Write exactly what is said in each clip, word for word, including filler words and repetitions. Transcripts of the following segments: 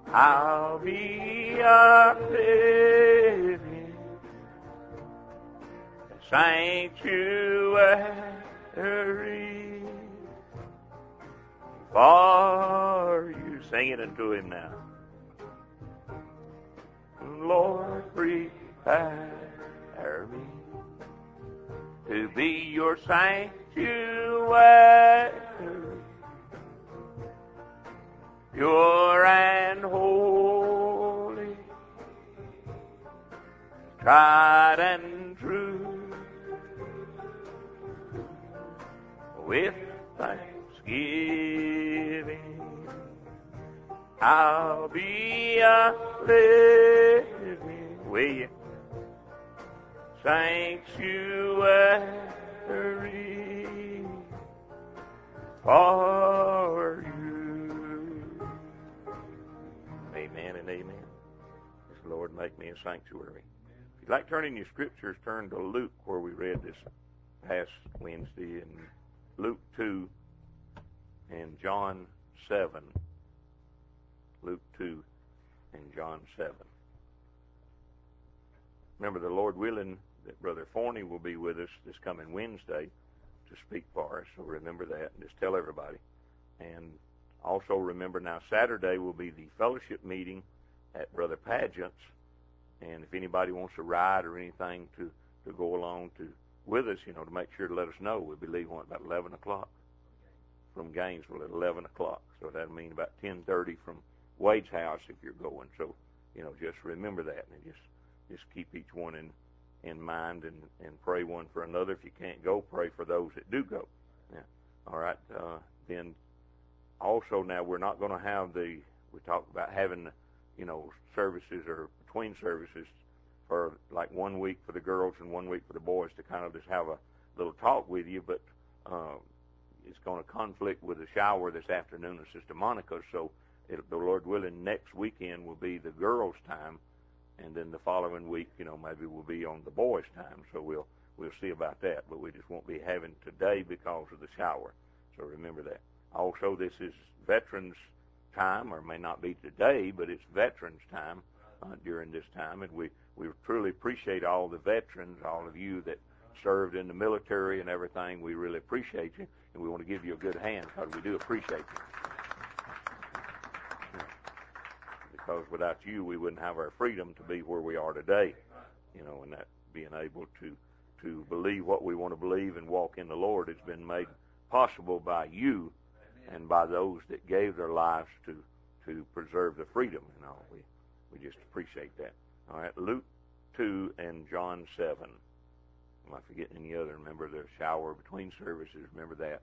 I'll be a living sanctuary for you. Sing it unto Him now. Lord, prepare me to be your sanctuary, pure and holy, tried and true, with thanksgiving I'll be a living, will you? Sanctuary for you. Amen and amen. Yes, Lord, make me a sanctuary. If you'd like to turn in your scriptures, turn to Luke, where we read this past Wednesday, and Luke two and John seven. Luke two and John seven. Remember, the Lord willing, that Brother Forney will be with us this coming Wednesday to speak for us, so remember that and just tell everybody. And also remember, now Saturday will be the fellowship meeting at Brother Pageant's, and if anybody wants to ride or anything to, to go along to with us, you know, to make sure to let us know. We'll be leaving at about eleven o'clock from Gainesville at eleven o'clock, so that'll mean about ten thirty from Wade's house if you're going. So, you know, just remember that, and just just keep each one in in mind, and, and pray one for another. If you can't go, pray for those that do go. Yeah. All right. Uh, then also, now we're not going to have the, we talked about having, you know, services or between services for like one week for the girls and one week for the boys to kind of just have a little talk with you, but uh, it's going to conflict with the shower this afternoon at Sister Monica's, so it, the Lord willing, next weekend will be the girls' time, and then the following week, you know, maybe we'll be on the boys' time, so we'll we'll see about that, but we just won't be having today because of the shower, so remember that. Also, this is Veterans time, or may not be today, but it's Veterans time uh, during this time, and we, we truly appreciate all the veterans, all of you that served in the military and everything. We really appreciate you, and we want to give you a good hand because we do appreciate you. Because without you, we wouldn't have our freedom to be where we are today, you know, and that being able to, to believe what we want to believe and walk in the Lord has been made possible by you and by those that gave their lives to, to preserve the freedom and all. We, we just appreciate that. All right, Luke two and John seven. Am I forgetting any other? Remember the shower between services. Remember that.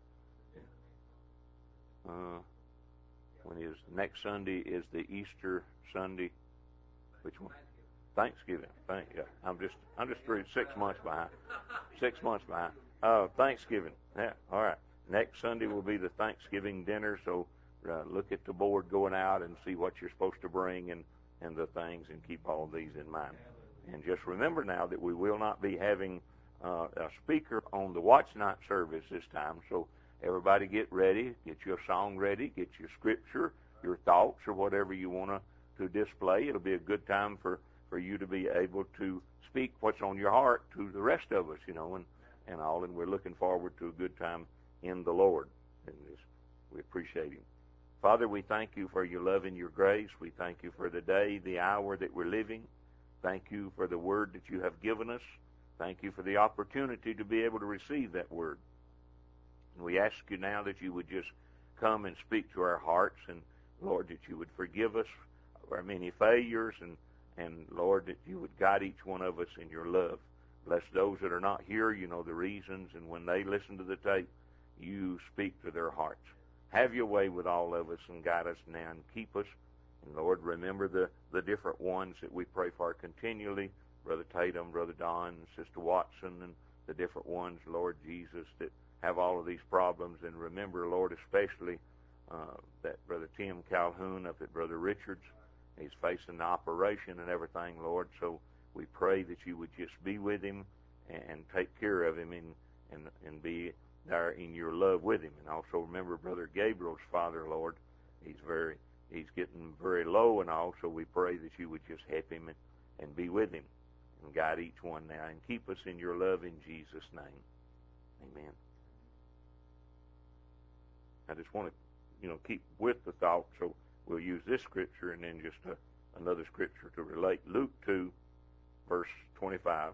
Uh, when is next Sunday is the Easter Sunday. Which one? Thanksgiving. Thank yeah. I'm just I'm just three six months behind. Six months behind. Uh, Thanksgiving. Yeah. All right. Next Sunday will be the Thanksgiving dinner. So uh, look at the board going out and see what you're supposed to bring and and the things, and keep all these in mind. And just remember now that we will not be having uh, a speaker on the watch night service this time. So everybody get ready, get your song ready, get your scripture, your thoughts, or whatever you want to, to display. It'll be a good time for, for you to be able to speak what's on your heart to the rest of us, you know, and, and all. And we're looking forward to a good time in the Lord. And this, we appreciate Him. Father, we thank you for your love and your grace. We thank you for the day, the hour that we're living. Thank you for the word that you have given us. Thank you for the opportunity to be able to receive that word. And we ask you now that you would just come and speak to our hearts, and, Lord, that you would forgive us of our many failures, and, and Lord, that you would guide each one of us in your love. Bless those that are not here. You know the reasons, and when they listen to the tape, you speak to their hearts. Have your way with all of us and guide us now and keep us. And, Lord, remember the, the different ones that we pray for continually, Brother Tatum, Brother Don, Sister Watson, and the different ones, Lord Jesus, that have all of these problems. And remember, Lord, especially uh, that Brother Tim Calhoun up at Brother Richard's. He's facing the operation and everything, Lord. So we pray that you would just be with him and, and take care of him and, and, and be there in your love with him. And also remember Brother Gabriel's father, Lord. He's very he's getting very low and all, so we pray that you would just help him and, and be with him and guide each one now and keep us in your love in Jesus' name. Amen. I just want to, you know, keep with the thought, so we'll use this scripture and then just a, another scripture to relate. Luke two, verse twenty-five.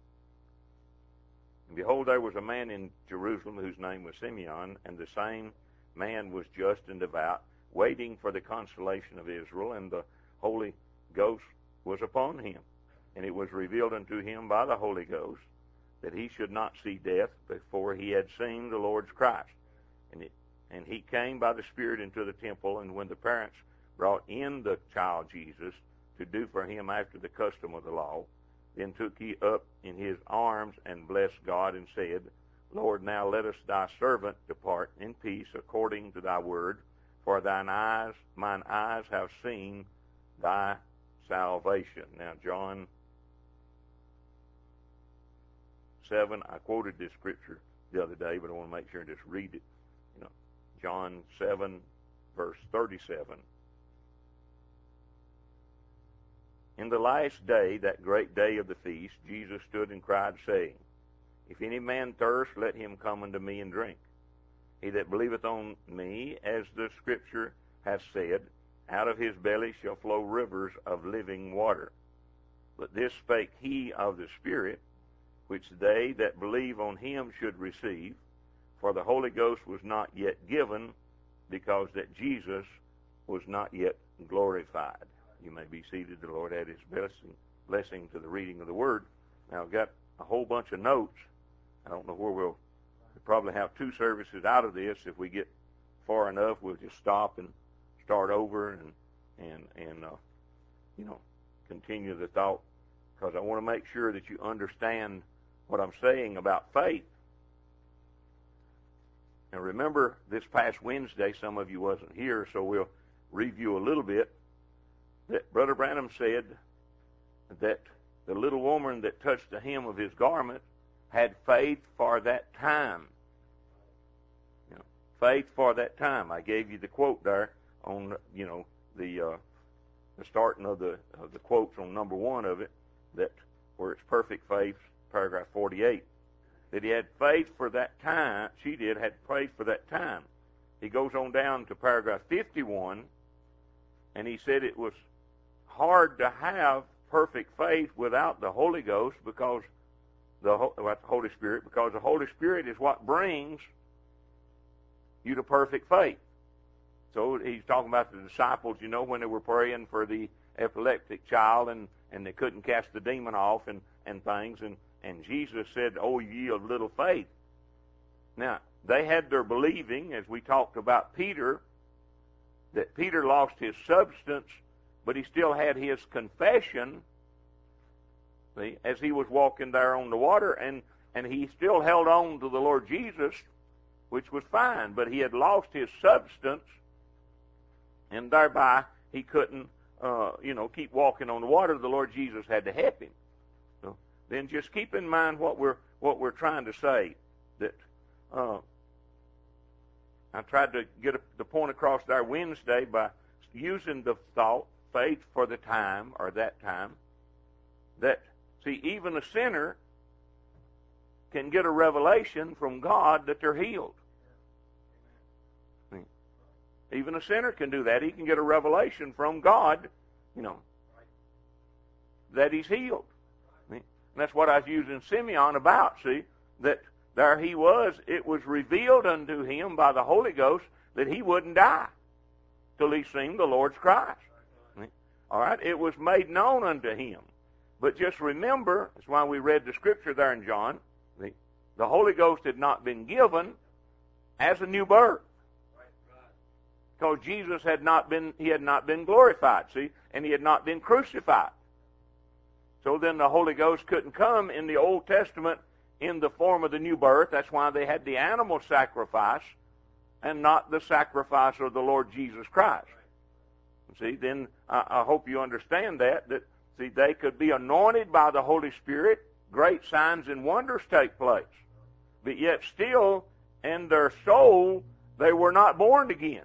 And behold, there was a man in Jerusalem whose name was Simeon, and the same man was just and devout, waiting for the consolation of Israel, and the Holy Ghost was upon him. And it was revealed unto him by the Holy Ghost that he should not see death before he had seen the Lord's Christ. And, it, and he came by the Spirit into the temple, and when the parents brought in the child Jesus to do for him after the custom of the law, then took he up in his arms and blessed God and said, Lord, now let us thy servant depart in peace according to thy word, for thine eyes, mine eyes have seen thy salvation. Now, John seven, I quoted this scripture the other day, but I want to make sure and just read it. You know, John seven, verse thirty-seven. In the last day, that great day of the feast, Jesus stood and cried, saying, If any man thirst, let him come unto me and drink. He that believeth on me, as the Scripture hath said, out of his belly shall flow rivers of living water. But this spake he of the Spirit, which they that believe on him should receive, for the Holy Ghost was not yet given, because that Jesus was not yet glorified. You may be seated. The Lord add his blessing, blessing to the reading of the Word. Now, I've got a whole bunch of notes. I don't know where we'll, we'll probably have two services out of this. If we get far enough, we'll just stop and start over and, and, and uh, you know, continue the thought, because I want to make sure that you understand what I'm saying about faith. Now, remember, this past Wednesday, some of you wasn't here, so we'll review a little bit, that Brother Branham said that the little woman that touched the hem of his garment had faith for that time. You know, faith for that time. I gave you the quote there on, you know, the uh, the starting of the of the quotes on number one of it, that where it's perfect faith, paragraph forty-eight. That he had faith for that time. She did had faith for that time. He goes on down to paragraph fifty-one, and he said it was hard to have perfect faith without the Holy Ghost, because the Holy Spirit, because the Holy Spirit is what brings you to perfect faith. So he's talking about the disciples, you know, when they were praying for the epileptic child, and, and they couldn't cast the demon off and, and things, and, and Jesus said, "Oh, ye of little faith." Now, they had their believing, as we talked about Peter, that Peter lost his substance, but he still had his confession, see, as he was walking there on the water, and, and he still held on to the Lord Jesus, which was fine, but he had lost his substance, and thereby he couldn't, uh, you know, keep walking on the water. The Lord Jesus had to help him. So then just keep in mind what we're what we're trying to say. That uh, I tried to get a, the point across there Wednesday by using the thought, faith for the time, or that time, that, see, even a sinner can get a revelation from God that they're healed. Even a sinner can do that. He can get a revelation from God, you know, that he's healed. And that's what I was using Simeon about, see, that there he was. It was revealed unto him by the Holy Ghost that he wouldn't die till he seen the Lord's Christ. All right? It was made known unto him. But just remember, that's why we read the scripture there in John, the, the Holy Ghost had not been given as a new birth. Because Jesus had not been, he had not been glorified, see, and he had not been crucified. So then the Holy Ghost couldn't come in the Old Testament in the form of the new birth. That's why they had the animal sacrifice and not the sacrifice of the Lord Jesus Christ. See, then I, I hope you understand that, that, see, they could be anointed by the Holy Spirit, great signs and wonders take place. But yet still, in their soul, they were not born again.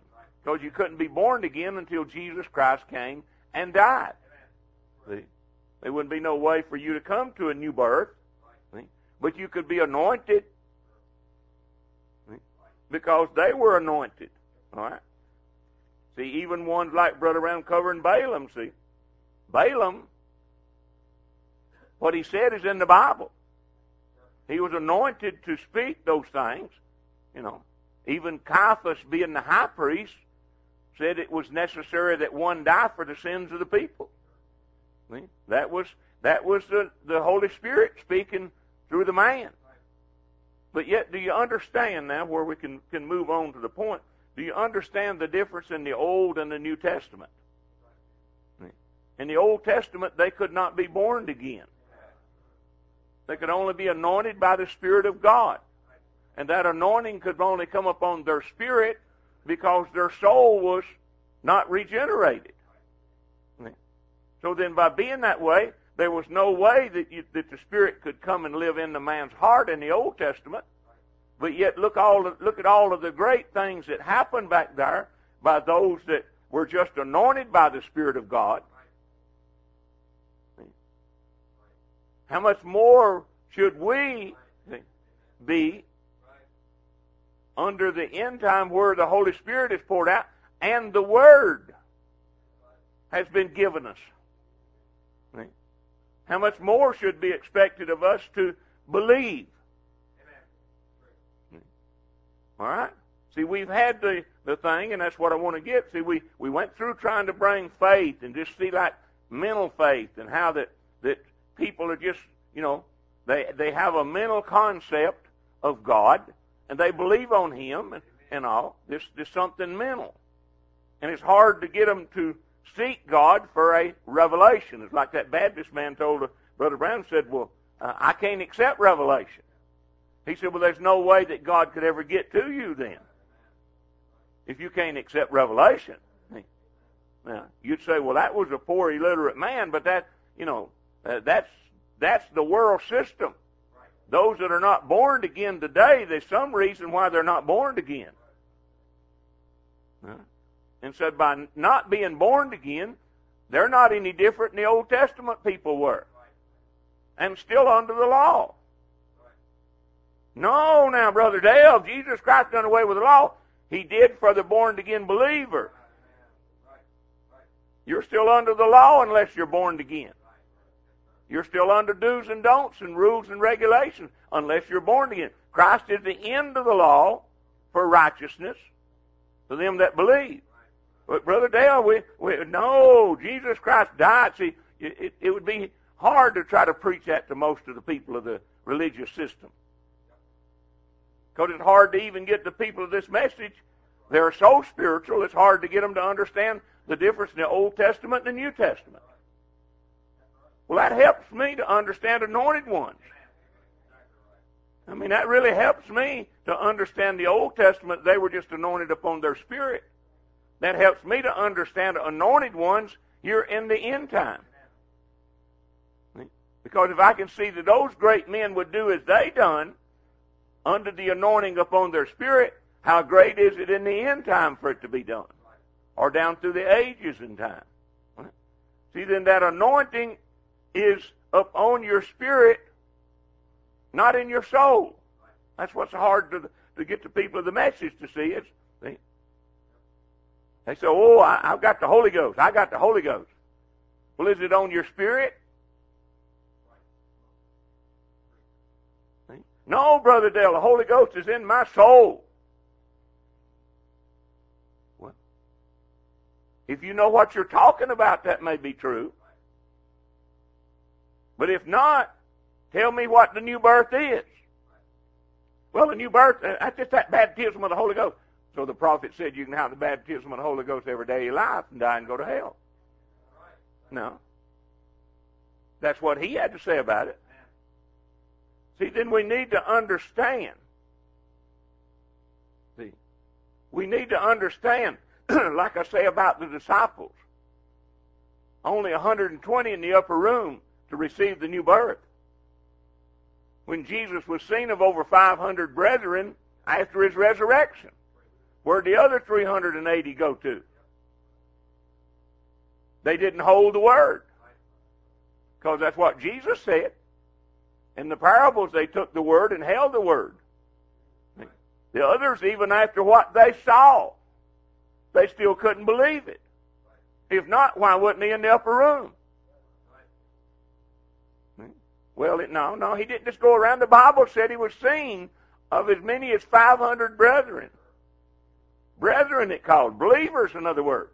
Because you couldn't be born again until Jesus Christ came and died. See? There wouldn't be no way for you to come to a new birth. See? But you could be anointed. See? Because they were anointed. All right? See, even ones like Brother Brown covering Balaam, see. Balaam, what he said is in the Bible. He was anointed to speak those things, you know. Even Caiaphas, being the high priest, said it was necessary that one die for the sins of the people. See? That was that was the, the Holy Spirit speaking through the man. But yet, do you understand now, where we can, can move on to the point, do you understand the difference in the Old and the New Testament? In the Old Testament, they could not be born again. They could only be anointed by the Spirit of God. And that anointing could only come upon their spirit because their soul was not regenerated. So then by being that way, there was no way that, you, that the Spirit could come and live in the man's heart in the Old Testament. But yet look, all, look at all of the great things that happened back there by those that were just anointed by the Spirit of God. How much more should we be under the end time where the Holy Spirit is poured out and the Word has been given us? How much more should be expected of us to believe? All right? See, we've had the, the thing, and that's what I want to get. See, we, we went through trying to bring faith and just see like mental faith and how that, that people are just, you know, they, they have a mental concept of God and they believe on Him and, and all. This is something mental. And it's hard to get them to seek God for a revelation. It's like that Baptist man told Brother Brown, said, well, uh, I can't accept revelation. He said, well, there's no way that God could ever get to you then if you can't accept revelation. Now, you'd say, well, that was a poor, illiterate man, but that, you know, uh, that's that's the world system. Those that are not born again today, there's some reason why they're not born again. Uh, and so by not being born again, they're not any different than the Old Testament people were. And still under the law. No, now, Brother Dale, Jesus Christ done away with the law. He did for the born-again believer. You're still under the law unless you're born again. You're still under do's and don'ts and rules and regulations unless you're born again. Christ is the end of the law for righteousness to them that believe. But, Brother Dale, we, we no, Jesus Christ died. See, it, it would be hard to try to preach that to most of the people of the religious system. Because it's hard to even get the people of this message. They're so spiritual, it's hard to get them to understand the difference in the Old Testament and the New Testament. Well, that helps me to understand anointed ones. I mean, that really helps me to understand the Old Testament. They were just anointed upon their spirit. That helps me to understand anointed ones here in the end time. Because if I can see that those great men would do as they done, under the anointing upon their spirit, how great is it in the end time for it to be done? Or down through the ages in time. See, then that anointing is upon your spirit, not in your soul. That's what's hard to, to get the people of the message to see. It's, see? They say, oh, I, I've got the Holy Ghost. I got the Holy Ghost. Well, is it on your spirit? See? No, Brother Dale, the Holy Ghost is in my soul. Well, if you know what you're talking about, that may be true. But if not, tell me what the new birth is. Well, the new birth, that's just that baptism of the Holy Ghost. So the prophet said you can have the baptism of the Holy Ghost every day of your life and die and go to hell. No. That's what he had to say about it. See, then we need to understand. See, we need to understand, like I say about the disciples, only one hundred twenty in the upper room to receive the new birth. When Jesus was seen of over five hundred brethren after his resurrection. Where'd the other three hundred eighty go to? They didn't hold the Word. Because that's what Jesus said. In the parables, they took the Word and held the Word. The others, even after what they saw, they still couldn't believe it. If not, why wasn't he in the upper room? Well, it, no, no, he didn't just go around. The Bible said he was seen of as many as five hundred brethren. Brethren, it called. Believers, in other words.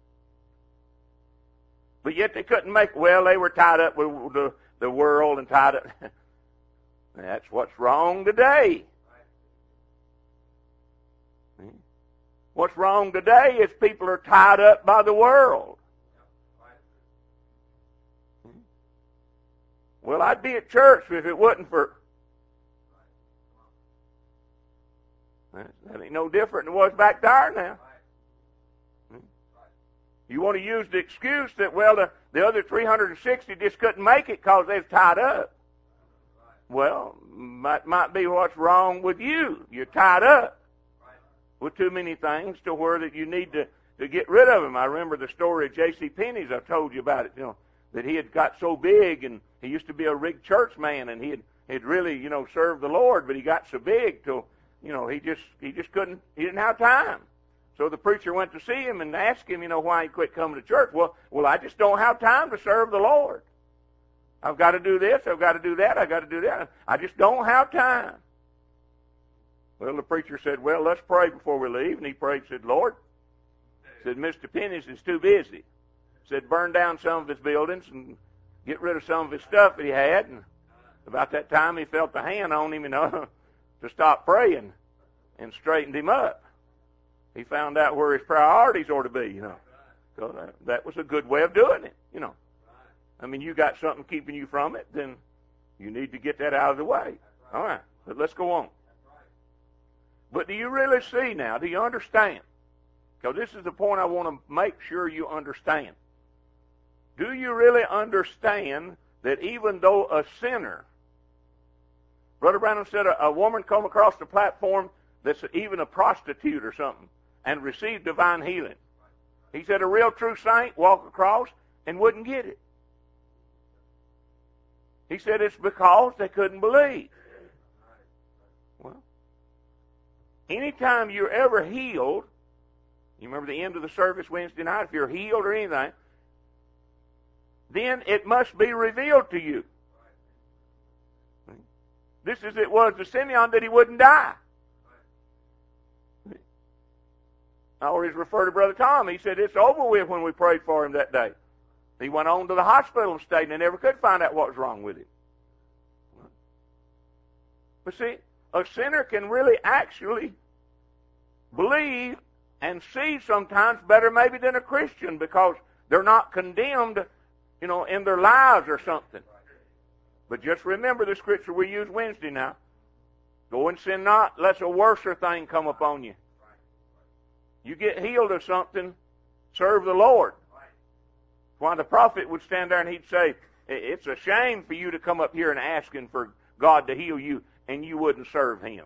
But yet they couldn't make, well, they were tied up with the, the world and tied up. That's what's wrong today. What's wrong today is people are tied up by the world. Well, I'd be at church if it wasn't for... That ain't no different than it was back there now. You want to use the excuse that, well, the, the other three hundred sixty just couldn't make it because they've tied up. Well, might, might be what's wrong with you. You're tied up with too many things to where that you need to, to get rid of them. I remember the story of J C. Penney's. I've told you about it, you know, that he had got so big, and he used to be a rigged church man, and he had, had really, you know, served the Lord, but he got so big till, you know, he just he just couldn't, he didn't have time. So the preacher went to see him and asked him, you know, why he quit coming to church. Well, well, I just don't have time to serve the Lord. I've got to do this, I've got to do that, I've got to do that. I just don't have time. Well, the preacher said, well, let's pray before we leave. And he prayed, said, Lord, said, Mister Penny's is too busy. Said, burn down some of his buildings and get rid of some of his stuff that he had. And about that time, he felt the hand on him, you know, to stop praying, and straightened him up. He found out where his priorities ought to be, you know. So that, that was a good way of doing it, you know. I mean, you got something keeping you from it, then you need to get that out of the way. All right, but let's go on. But do you really see now? Do you understand? Because this is the point I want to make sure you understand. Do you really understand that even though a sinner, Brother Branham said a, a woman come across the platform that's even a prostitute or something and received divine healing. He said a real true saint walk across and wouldn't get it. He said it's because they couldn't believe. Well, anytime you're ever healed, you remember the end of the service Wednesday night, if you're healed or anything, then it must be revealed to you. This is it was to Simeon that he wouldn't die. I always refer to Brother Tom. He said it's over with when we prayed for him that day. He went on to the hospital and stayed, and they never could find out what was wrong with him. But see, a sinner can really actually believe and see sometimes better maybe than a Christian because they're not condemned, you know, in their lives or something. But just remember the scripture we used Wednesday now. Go and sin not, lest a worser thing come upon you. You get healed of something, serve the Lord. Why the prophet would stand there and he'd say, it's a shame for you to come up here and asking for God to heal you and you wouldn't serve Him.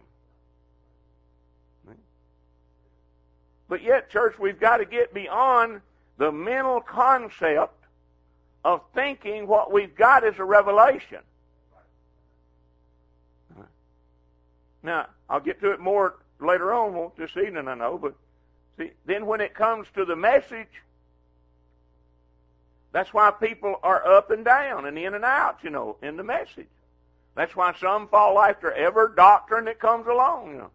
But yet, church, we've got to get beyond the mental concept of thinking what we've got is a revelation. Now, I'll get to it more later on, won't this evening, I know, but see, then when it comes to the message, that's why people are up and down and in and out, you know, in the message. That's why some fall after every doctrine that comes along, you know.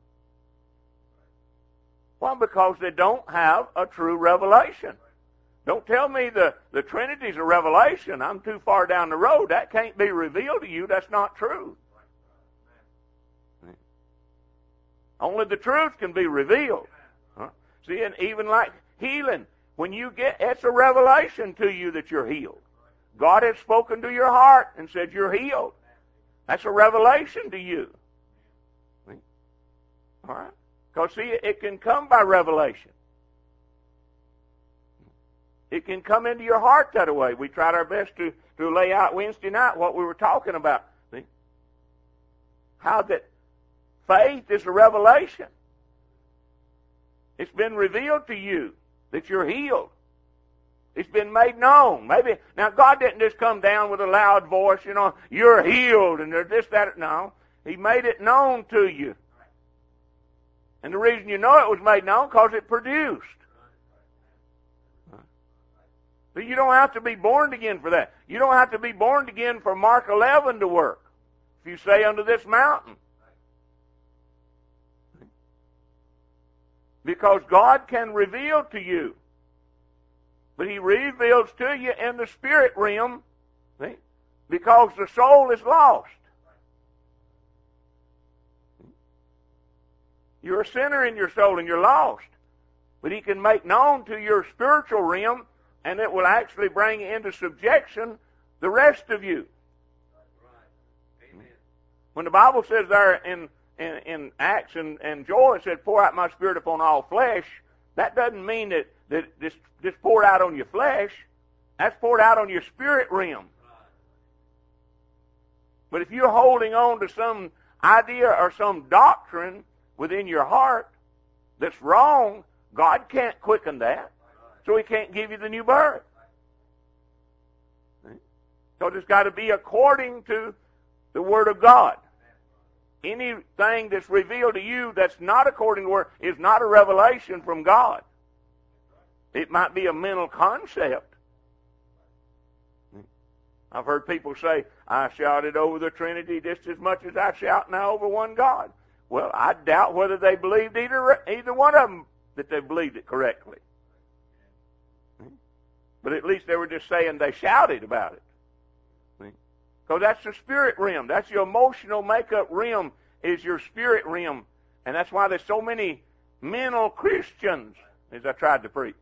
Why? Because they don't have a true revelation. Don't tell me the, the Trinity's a revelation. I'm too far down the road. That can't be revealed to you. That's not true. Only the truth can be revealed. Huh? See, and even like healing, when you get, it's a revelation to you that you're healed. God has spoken to your heart and said you're healed. That's a revelation to you. All right? Because, see, it can come by revelation. It can come into your heart that way. We tried our best to, to lay out Wednesday night what we were talking about. See? How that faith is a revelation. It's been revealed to you that you're healed. It's been made known. Maybe now God didn't just come down with a loud voice, you know, you're healed and there's this, that. No, He made it known to you. And the reason you know it was made known because it produced. But you don't have to be born again for that. You don't have to be born again for Mark eleven to work. If you say unto this mountain. Because God can reveal to you. But He reveals to you in the spirit realm. See? Because the soul is lost. You're a sinner in your soul and you're lost. But He can make known to your spiritual realm, and it will actually bring into subjection the rest of you. When the Bible says there in, in, in Acts and, and Joel, it said, pour out my spirit upon all flesh, that doesn't mean that, that this just poured out on your flesh. That's poured out on your spirit realm. But if you're holding on to some idea or some doctrine within your heart that's wrong, God can't quicken that. So He can't give you the new birth. So it's got to be according to the Word of God. Anything that's revealed to you that's not according to the Word is not a revelation from God. It might be a mental concept. I've heard people say, I shouted over the Trinity just as much as I shout now over one God. Well, I doubt whether they believed either, either one of them that they believed it correctly. But at least they were just saying they shouted about it. Because that's the spirit realm. That's your emotional makeup realm, is your spirit realm. And that's why there's so many mental Christians, as I tried to preach,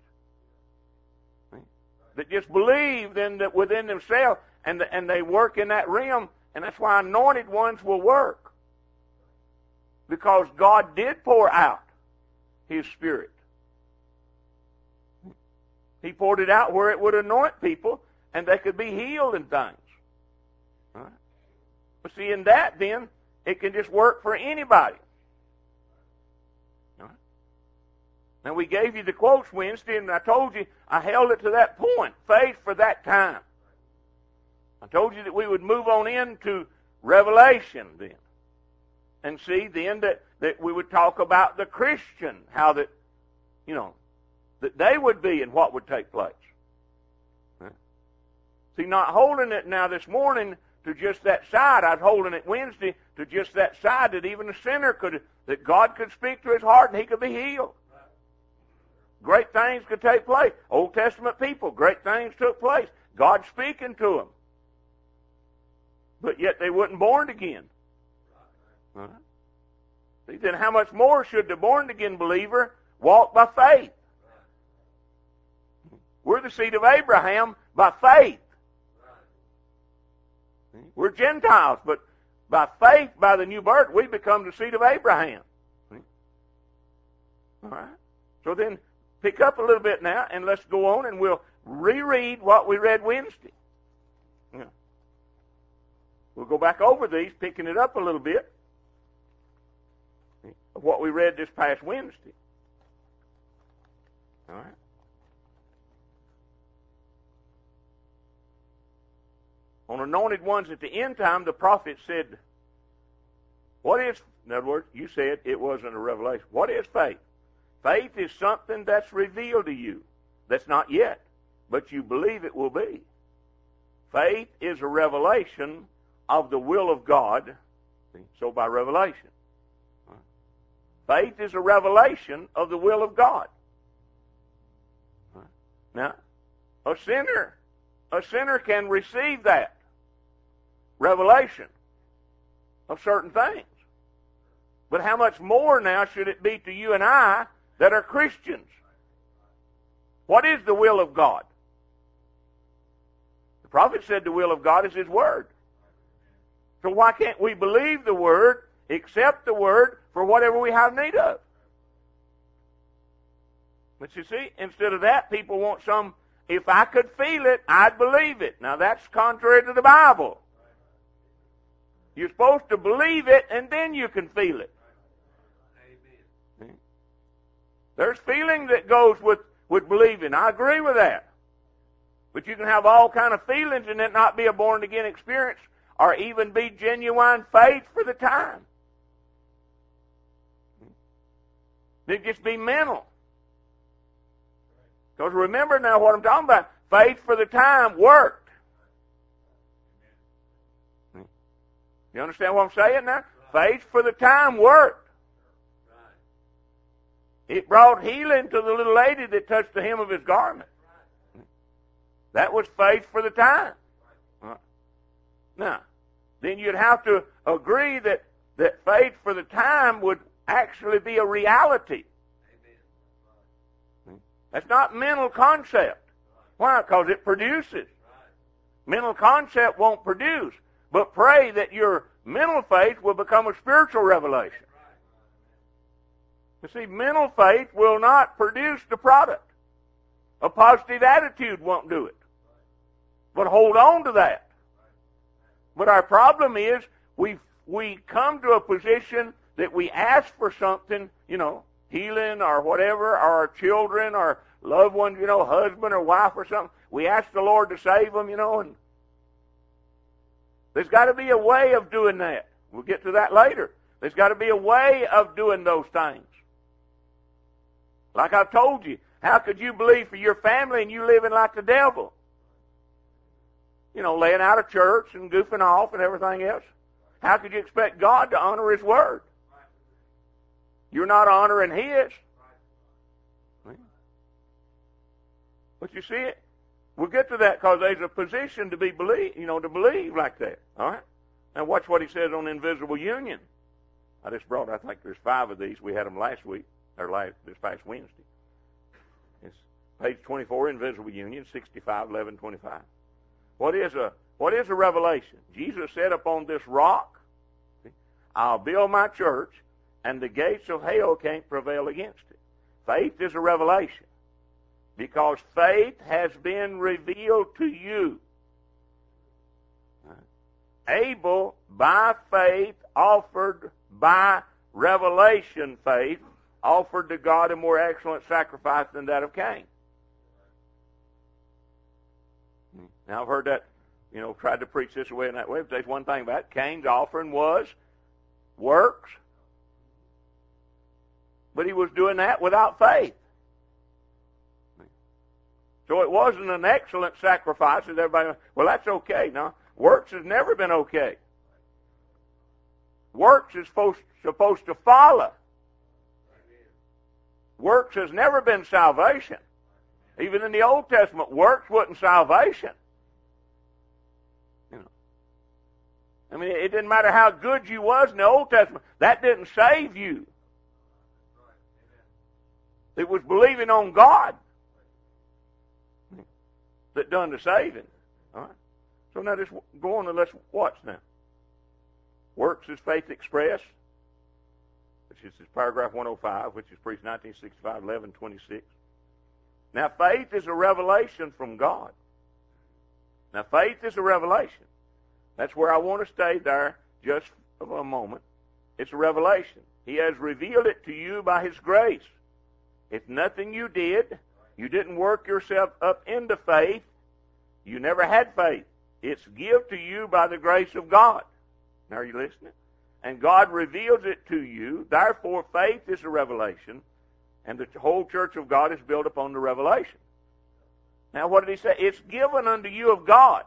that just believe in that within themselves, and, the, and they work in that realm. And that's why anointed ones will work. Because God did pour out His Spirit. He poured it out where it would anoint people, and they could be healed in things. All right? But see, in that then, it can just work for anybody. All right? Now, we gave you the quotes Wednesday, and I told you I held it to that point, faith for that time. I told you that we would move on into Revelation then, and see then that, that we would talk about the Christian, how that, you know, that they would be and what would take place. Huh? See, not holding it now this morning to just that side. I was holding it Wednesday to just that side that even a sinner could, that God could speak to his heart and he could be healed. Great things could take place. Old Testament people, great things took place. God speaking to them. But yet they weren't born again. Huh? See, then how much more should the born again believer walk by faith? We're the seed of Abraham by faith. We're Gentiles, but by faith, by the new birth, we become the seed of Abraham. All right? So then, pick up a little bit now, and let's go on, and we'll reread what we read Wednesday. Yeah. We'll go back over these, picking it up a little bit of what we read this past Wednesday. All right? On anointed ones at the end time, the prophet said, what is, in other words, you said it wasn't a revelation. What is faith? Faith is something that's revealed to you. That's not yet, but you believe it will be. Faith is a revelation of the will of God. So by revelation. Faith is a revelation of the will of God. Now, a sinner, a sinner can receive that revelation of certain things. But how much more now should it be to you and I that are Christians? What is the will of God? The prophet said the will of God is His Word. So why can't we believe the Word, accept the Word for whatever we have need of? But you see, instead of that, people want some, if I could feel it, I'd believe it. Now that's contrary to the Bible. You're supposed to believe it and then you can feel it. There's feeling that goes with, with believing. I agree with that. But you can have all kind of feelings and it not be a born-again experience or even be genuine faith for the time. It just be mental. Because remember now what I'm talking about. Faith for the time worked. You understand what I'm saying now? Faith for the time worked. It brought healing to the little lady that touched the hem of his garment. That was faith for the time. Now, then you'd have to agree that, that faith for the time would actually be a reality. That's not mental concept. Why? Because it produces. Mental concept won't produce. But pray that your mental faith will become a spiritual revelation. You see, mental faith will not produce the product. A positive attitude won't do it. But hold on to that. But our problem is we we come to a position that we ask for something, you know, healing or whatever, or our children or loved ones, you know, husband or wife or something. We ask the Lord to save them, you know, and there's got to be a way of doing that. We'll get to that later. There's got to be a way of doing those things. Like I've told you, how could you believe for your family and you living like the devil? You know, laying out of church and goofing off and everything else. How could you expect God to honor His Word? You're not honoring His. But you see it? We'll get to that because there's a position to be believe, you know, to believe like that. All right? Now watch what he says on invisible union. I just brought, I think there's five of these. We had them last week, or last, this past Wednesday. It's page twenty-four, invisible union, sixty-five, eleven, twenty-five. What is a what is a revelation? Jesus said, upon this rock, I'll build my church, and the gates of hell can't prevail against it. Faith is a revelation. Because faith has been revealed to you. Abel, by faith, offered by revelation faith, offered to God a more excellent sacrifice than that of Cain. Now, I've heard that, you know, tried to preach this way and that way, but there's one thing about it. Cain's offering was works, but he was doing that without faith. So it wasn't an excellent sacrifice. As everybody, well, that's okay. No, works has never been okay. Works is supposed, supposed to follow. Works has never been salvation. Even in the Old Testament, works wasn't salvation. You know, I mean, it didn't matter how good you was in the Old Testament. That didn't save you. It was believing on God that done the saving. All right. So now just go on and let's watch now. Works is faith expressed, which is paragraph one oh five, which is preached nineteen sixty-five, eleven twenty-six. Now faith is a revelation from God. Now faith is a revelation. That's where I want to stay there just for a moment. It's a revelation. He has revealed it to you by His grace. It's nothing you did. You didn't work yourself up into faith. You never had faith. It's given to you by the grace of God. Now, are you listening? And God reveals it to you. Therefore, faith is a revelation, and the whole church of God is built upon the revelation. Now, what did he say? It's given unto you of God.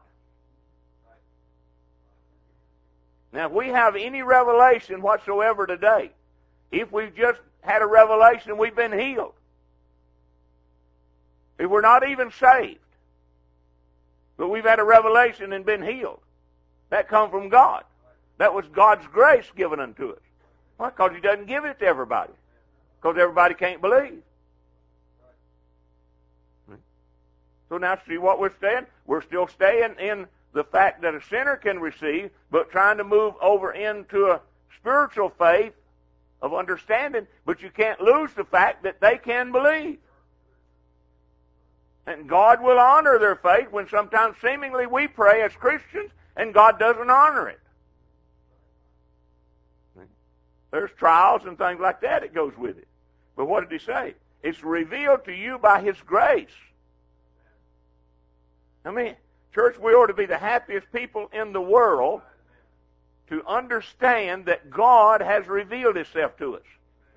Now, if we have any revelation whatsoever today, if we've just had a revelation, we've been healed. If we're not even saved, but we've had a revelation and been healed, that come from God. That was God's grace given unto us. Why? Because He doesn't give it to everybody. Because everybody can't believe. So now see what we're staying? We're still staying in the fact that a sinner can receive, but trying to move over into a spiritual faith of understanding, but you can't lose the fact that they can believe. And God will honor their faith when sometimes seemingly we pray as Christians and God doesn't honor it. There's trials and things like that that goes with it. But what did he say? It's revealed to you by His grace. I mean, church, we ought to be the happiest people in the world to understand that God has revealed Himself to us.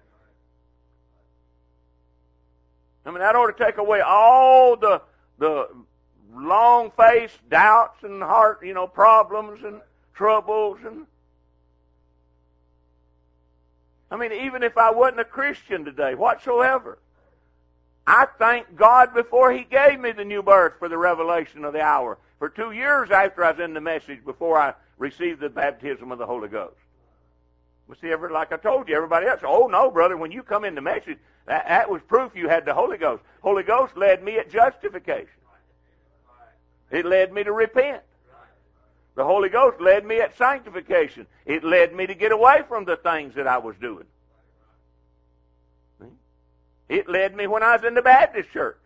I mean, that ought to take away all the the long-faced doubts and heart, you know, problems and troubles. And I mean, even if I wasn't a Christian today, whatsoever, I thank God before He gave me the new birth for the revelation of the hour. For two years after I was in the message, before I received the baptism of the Holy Ghost. But see, ever, like I told you, everybody else, oh no, brother, when you come in the message, that, that was proof you had the Holy Ghost. Holy Ghost led me at justification. It led me to repent. The Holy Ghost led me at sanctification. It led me to get away from the things that I was doing. It led me when I was in the Baptist church.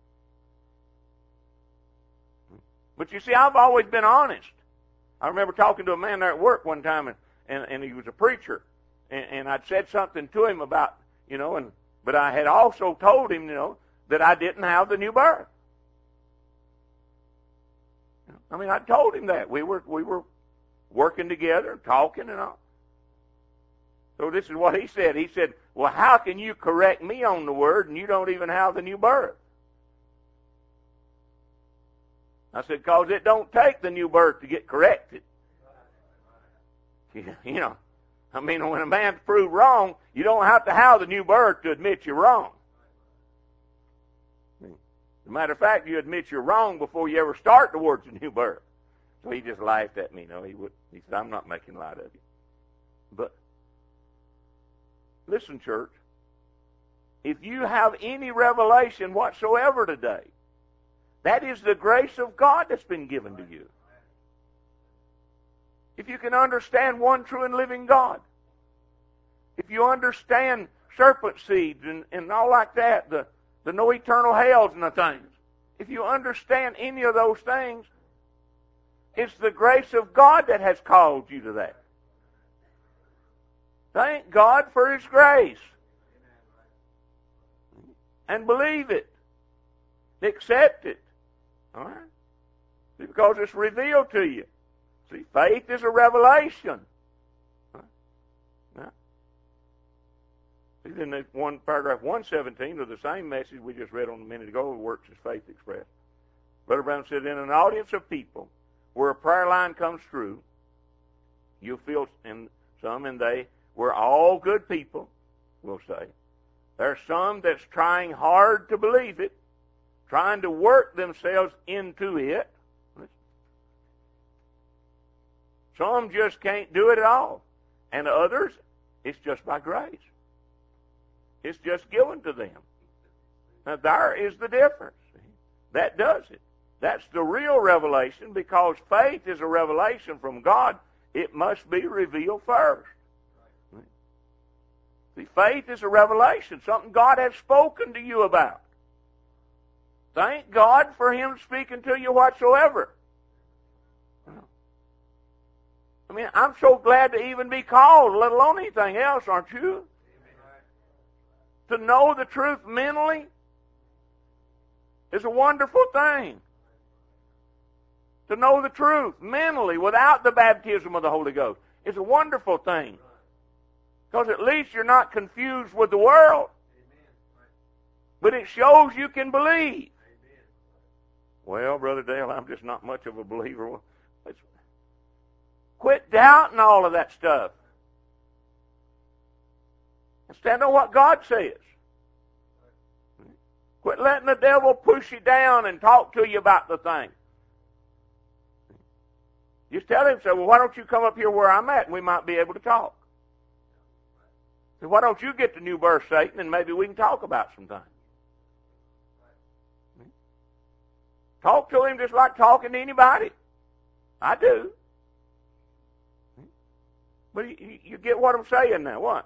But you see, I've always been honest. I remember talking to a man there at work one time, and, and, and he was a preacher, and, and I'd said something to him about, you know, and but I had also told him, you know, that I didn't have the new birth. I mean, I told him that. We were we were working together, talking and all. So this is what he said. He said, well, how can you correct me on the word and you don't even have the new birth? I said, because it don't take the new birth to get corrected. You know, I mean, when a man's proved wrong, you don't have to have the new birth to admit you're wrong. As a matter of fact, you admit you're wrong before you ever start towards the new birth. So he just laughed at me. No, he would. He said, I'm not making light of you. But listen, church, if you have any revelation whatsoever today, that is the grace of God that's been given to you. If you can understand one true and living God, if you understand serpent seeds and, and all like that, the, the no eternal hells and the things, if you understand any of those things, it's the grace of God that has called you to that. Thank God for His grace. And believe it. Accept it. All right? Because it's revealed to you. See, faith is a revelation. Right? Now, in the one paragraph one seventeen of the same message we just read on a minute ago, works as faith expressed. Brother Brown said, in an audience of people where a prayer line comes through, you'll feel in some, and they were all good people, we'll say. There's some that's trying hard to believe it, trying to work themselves into it. Some just can't do it at all. And others, it's just by grace. It's just given to them. Now, there is the difference. That does it. That's the real revelation, because faith is a revelation from God. It must be revealed first. See, faith is a revelation, something God has spoken to you about. Thank God for Him speaking to you whatsoever. I mean, I'm so glad to even be called, let alone anything else, aren't you? To know the truth mentally is a wonderful thing. To know the truth mentally without the baptism of the Holy Ghost is a wonderful thing. Because at least you're not confused with the world. But it shows you can believe. Well, Brother Dale, I'm just not much of a believer. Let's quit doubting all of that stuff. And stand on what God says. Quit letting the devil push you down and talk to you about the thing. Just tell him, say, well, why don't you come up here where I'm at and we might be able to talk. So why don't you get the new birth, Satan, and maybe we can talk about some things. Talk to him just like talking to anybody. I do. But you, you get what I'm saying now. Watch.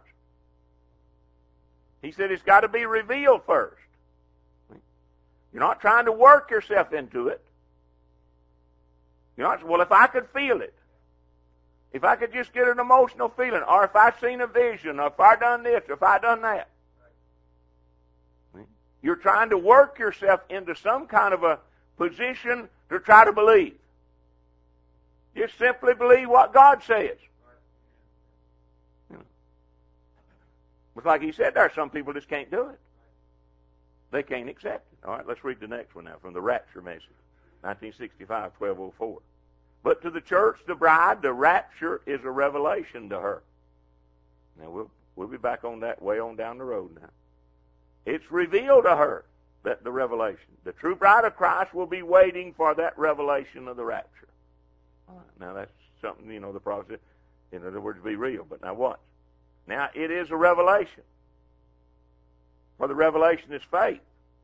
He said it's got to be revealed first. You're not trying to work yourself into it. You're not, well, if I could feel it, if I could just get an emotional feeling, or if I seen a vision, or if I done this, or if I done that. You're trying to work yourself into some kind of a position to try to believe. Just simply believe what God says. You know. It's like he said there, some people just can't do it. They can't accept it. All right, let's read the next one now from the Rapture Message, nineteen sixty-five, twelve oh four. But to the church, the bride, the rapture is a revelation to her. Now, we'll, we'll be back on that way on down the road now. It's revealed to her, that the revelation. The true bride of Christ will be waiting for that revelation of the rapture. All right, now, that's something, you know, the prophet, in other words, be real. But now watch. Now, it is a revelation. For the revelation is faith.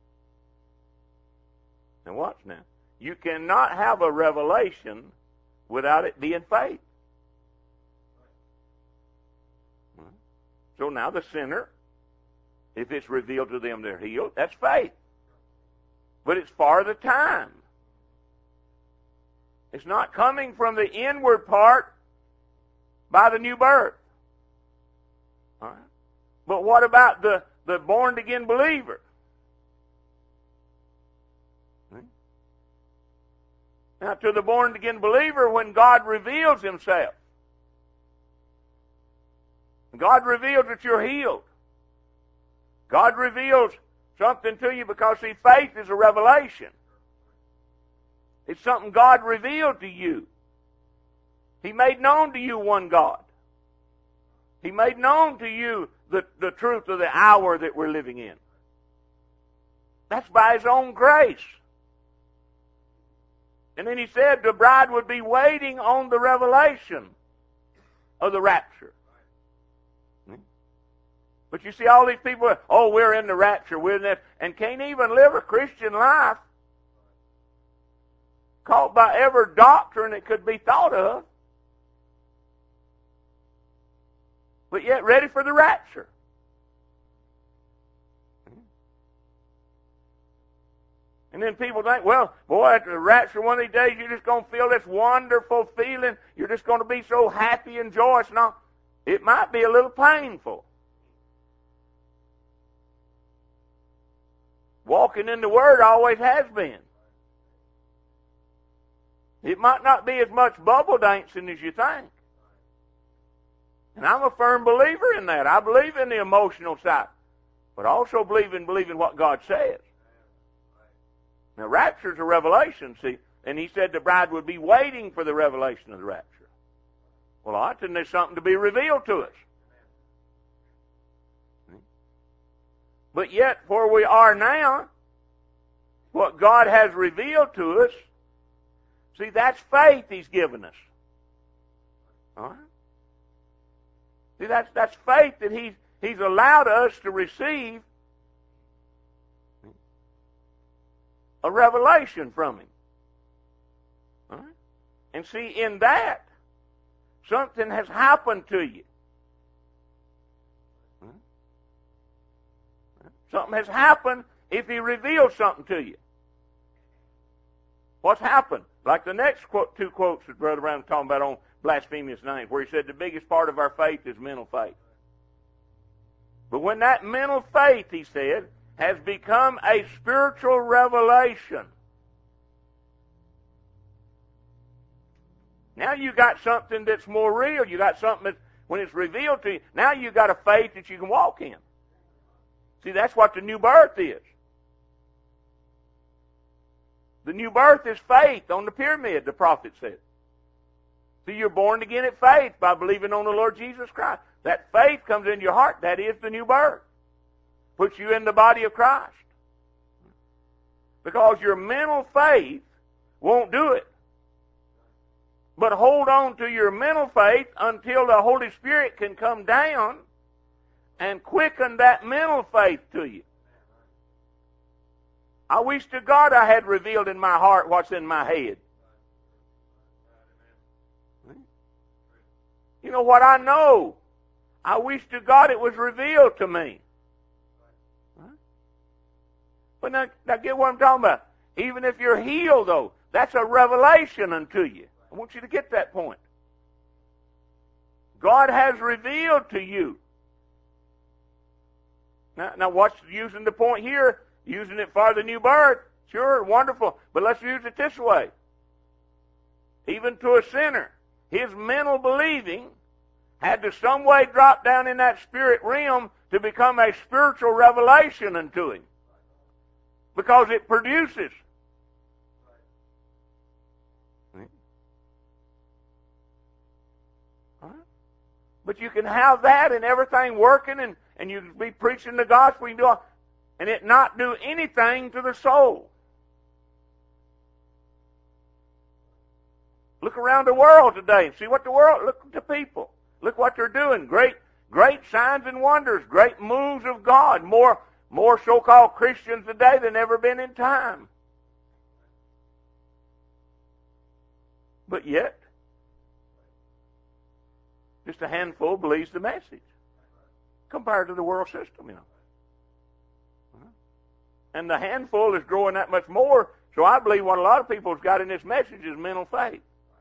Now, watch now. You cannot have a revelation without it being faith. So now the sinner, if it's revealed to them they're healed, that's faith. But it's for the time. It's not coming from the inward part by the new birth. All right? But what about the, the born-again believer? Now, to the born-again believer, when God reveals himself, God reveals that you're healed. God reveals something to you because, see, faith is a revelation. It's something God revealed to you. He made known to you one God. He made known to you the, the truth of the hour that we're living in. That's by His own grace. And then He said the bride would be waiting on the revelation of the rapture. But you see all these people, oh, we're in the rapture, we're in that, and can't even live a Christian life caught by every doctrine that could be thought of, but yet ready for the rapture. And then people think, well, boy, at the rapture one of these days, you're just going to feel this wonderful feeling. You're just going to be so happy and joyous. No, it might be a little painful. Walking in the Word always has been. It might not be as much bubble dancing as you think. And I'm a firm believer in that. I believe in the emotional side. But I also believe in believing what God says. Now, rapture is a revelation, see. And He said the bride would be waiting for the revelation of the rapture. Well, all right, then there's something to be revealed to us. But yet, where we are now, what God has revealed to us, see, that's faith He's given us. All right? See, that's, that's faith that He's, He's allowed us to receive a revelation from Him. All right? And see, in that, something has happened to you. Something has happened if He reveals something to you. What's happened? Like the next quote, two quotes that Brother Brown was talking about on blasphemous names, where he said the biggest part of our faith is mental faith. But when that mental faith, he said, has become a spiritual revelation, now you got something that's more real. You got something that, when it's revealed to you, now you got a faith that you can walk in. See, that's what the new birth is. The new birth is faith on the pyramid, the prophet said. See, you're born again at faith by believing on the Lord Jesus Christ. That faith comes into your heart. That is the new birth. Puts you in the body of Christ. Because your mental faith won't do it. But hold on to your mental faith until the Holy Spirit can come down and quicken that mental faith to you. I wish to God I had revealed in my heart what's in my head. You know what I know? I wish to God it was revealed to me. But now, now get what I'm talking about. Even if you're healed, though, that's a revelation unto you. I want you to get that point. God has revealed to you. Now, now what's using the point here using it for the new birth. Sure, wonderful. But let's use it this way. Even to a sinner, his mental believing had to some way drop down in that spirit realm to become a spiritual revelation unto him. Because it produces. But you can have that and everything working, and, and you can be preaching the gospel, you can do all, and it not do anything to the soul. Look around the world today and see what the world, look at the people. Look what they're doing. Great, great signs and wonders, great moves of God. More, more so-called Christians today than ever been in time. But yet, just a handful believes the message compared to the world system, you know. And the handful is growing that much more, so I believe what a lot of people have got in this message is mental faith.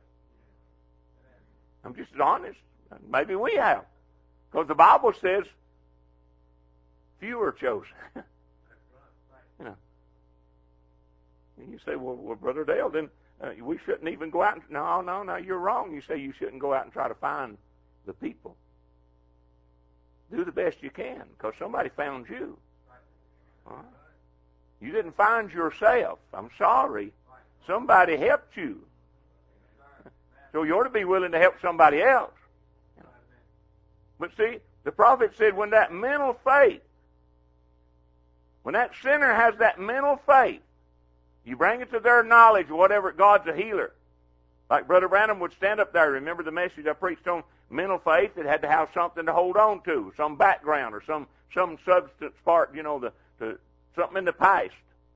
I'm just honest. Maybe we have. Because the Bible says few are chosen. You know. And you say, well, well Brother Dale, then uh, we shouldn't even go out and... No, no, no, you're wrong. You say you shouldn't go out and try to find the people. Do the best you can, because somebody found you. Huh? You didn't find yourself. I'm sorry. Somebody helped you. So you ought to be willing to help somebody else. But see, the prophet said when that mental faith, when that sinner has that mental faith, you bring it to their knowledge, whatever, God's a healer. Like Brother Branham would stand up there. Remember the message I preached on mental faith? It had to have something to hold on to, some background or some some substance part, you know, the, the something in the past.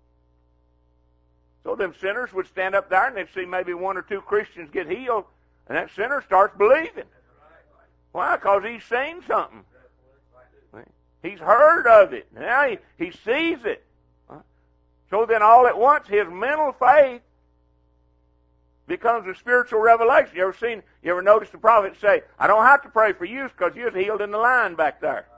So them sinners would stand up there and they'd see maybe one or two Christians get healed, and that sinner starts believing. Why? Because he's seen something. He's heard of it. Now he, he sees it. So then all at once his mental faith becomes a spiritual revelation. You ever seen, you ever noticed the prophet say, I don't have to pray for you because you're healed in the line back there.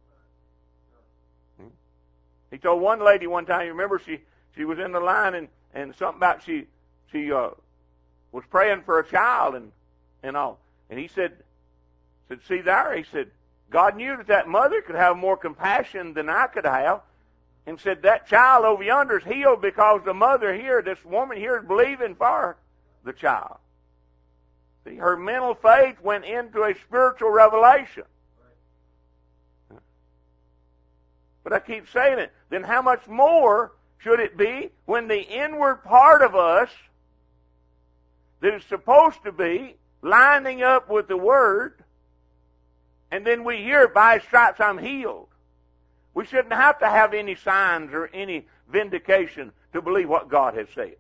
He told one lady one time, you remember she, she was in the line and, and something about she, she, uh, was praying for a child and, and all. And he said, said, see there, he said, God knew that that mother could have more compassion than I could have. And said, that child over yonder is healed because the mother here, this woman here, is believing for the child. See, her mental faith went into a spiritual revelation. But I keep saying it. Then how much more should it be when the inward part of us that is supposed to be lining up with the Word, and then we hear, by His stripes I'm healed. We shouldn't have to have any signs or any vindication to believe what God has said.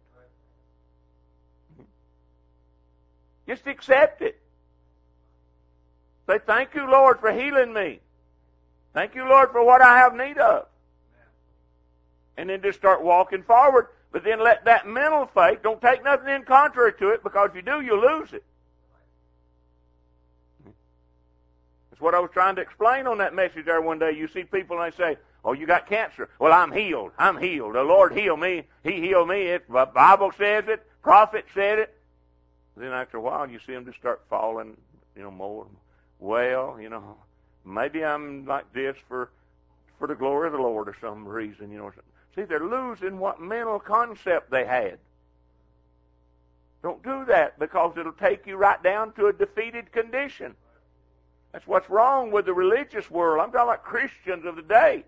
Just accept it. Say, thank you, Lord, for healing me. Thank you, Lord, for what I have need of. And then just start walking forward. But then let that mental faith, don't take nothing in contrary to it, because if you do, you lose it. That's what I was trying to explain on that message there one day. You see people and they say, oh, you got cancer. Well, I'm healed. I'm healed. The Lord healed me. He healed me. It, the Bible says it. Prophet said it. Then after a while, you see them just start falling, you know, more. Well, you know, maybe I'm like this for for the glory of the Lord or some reason, you know. See, they're losing what mental concept they had. Don't do that, because it'll take you right down to a defeated condition. That's what's wrong with the religious world. I'm talking about Christians of the day.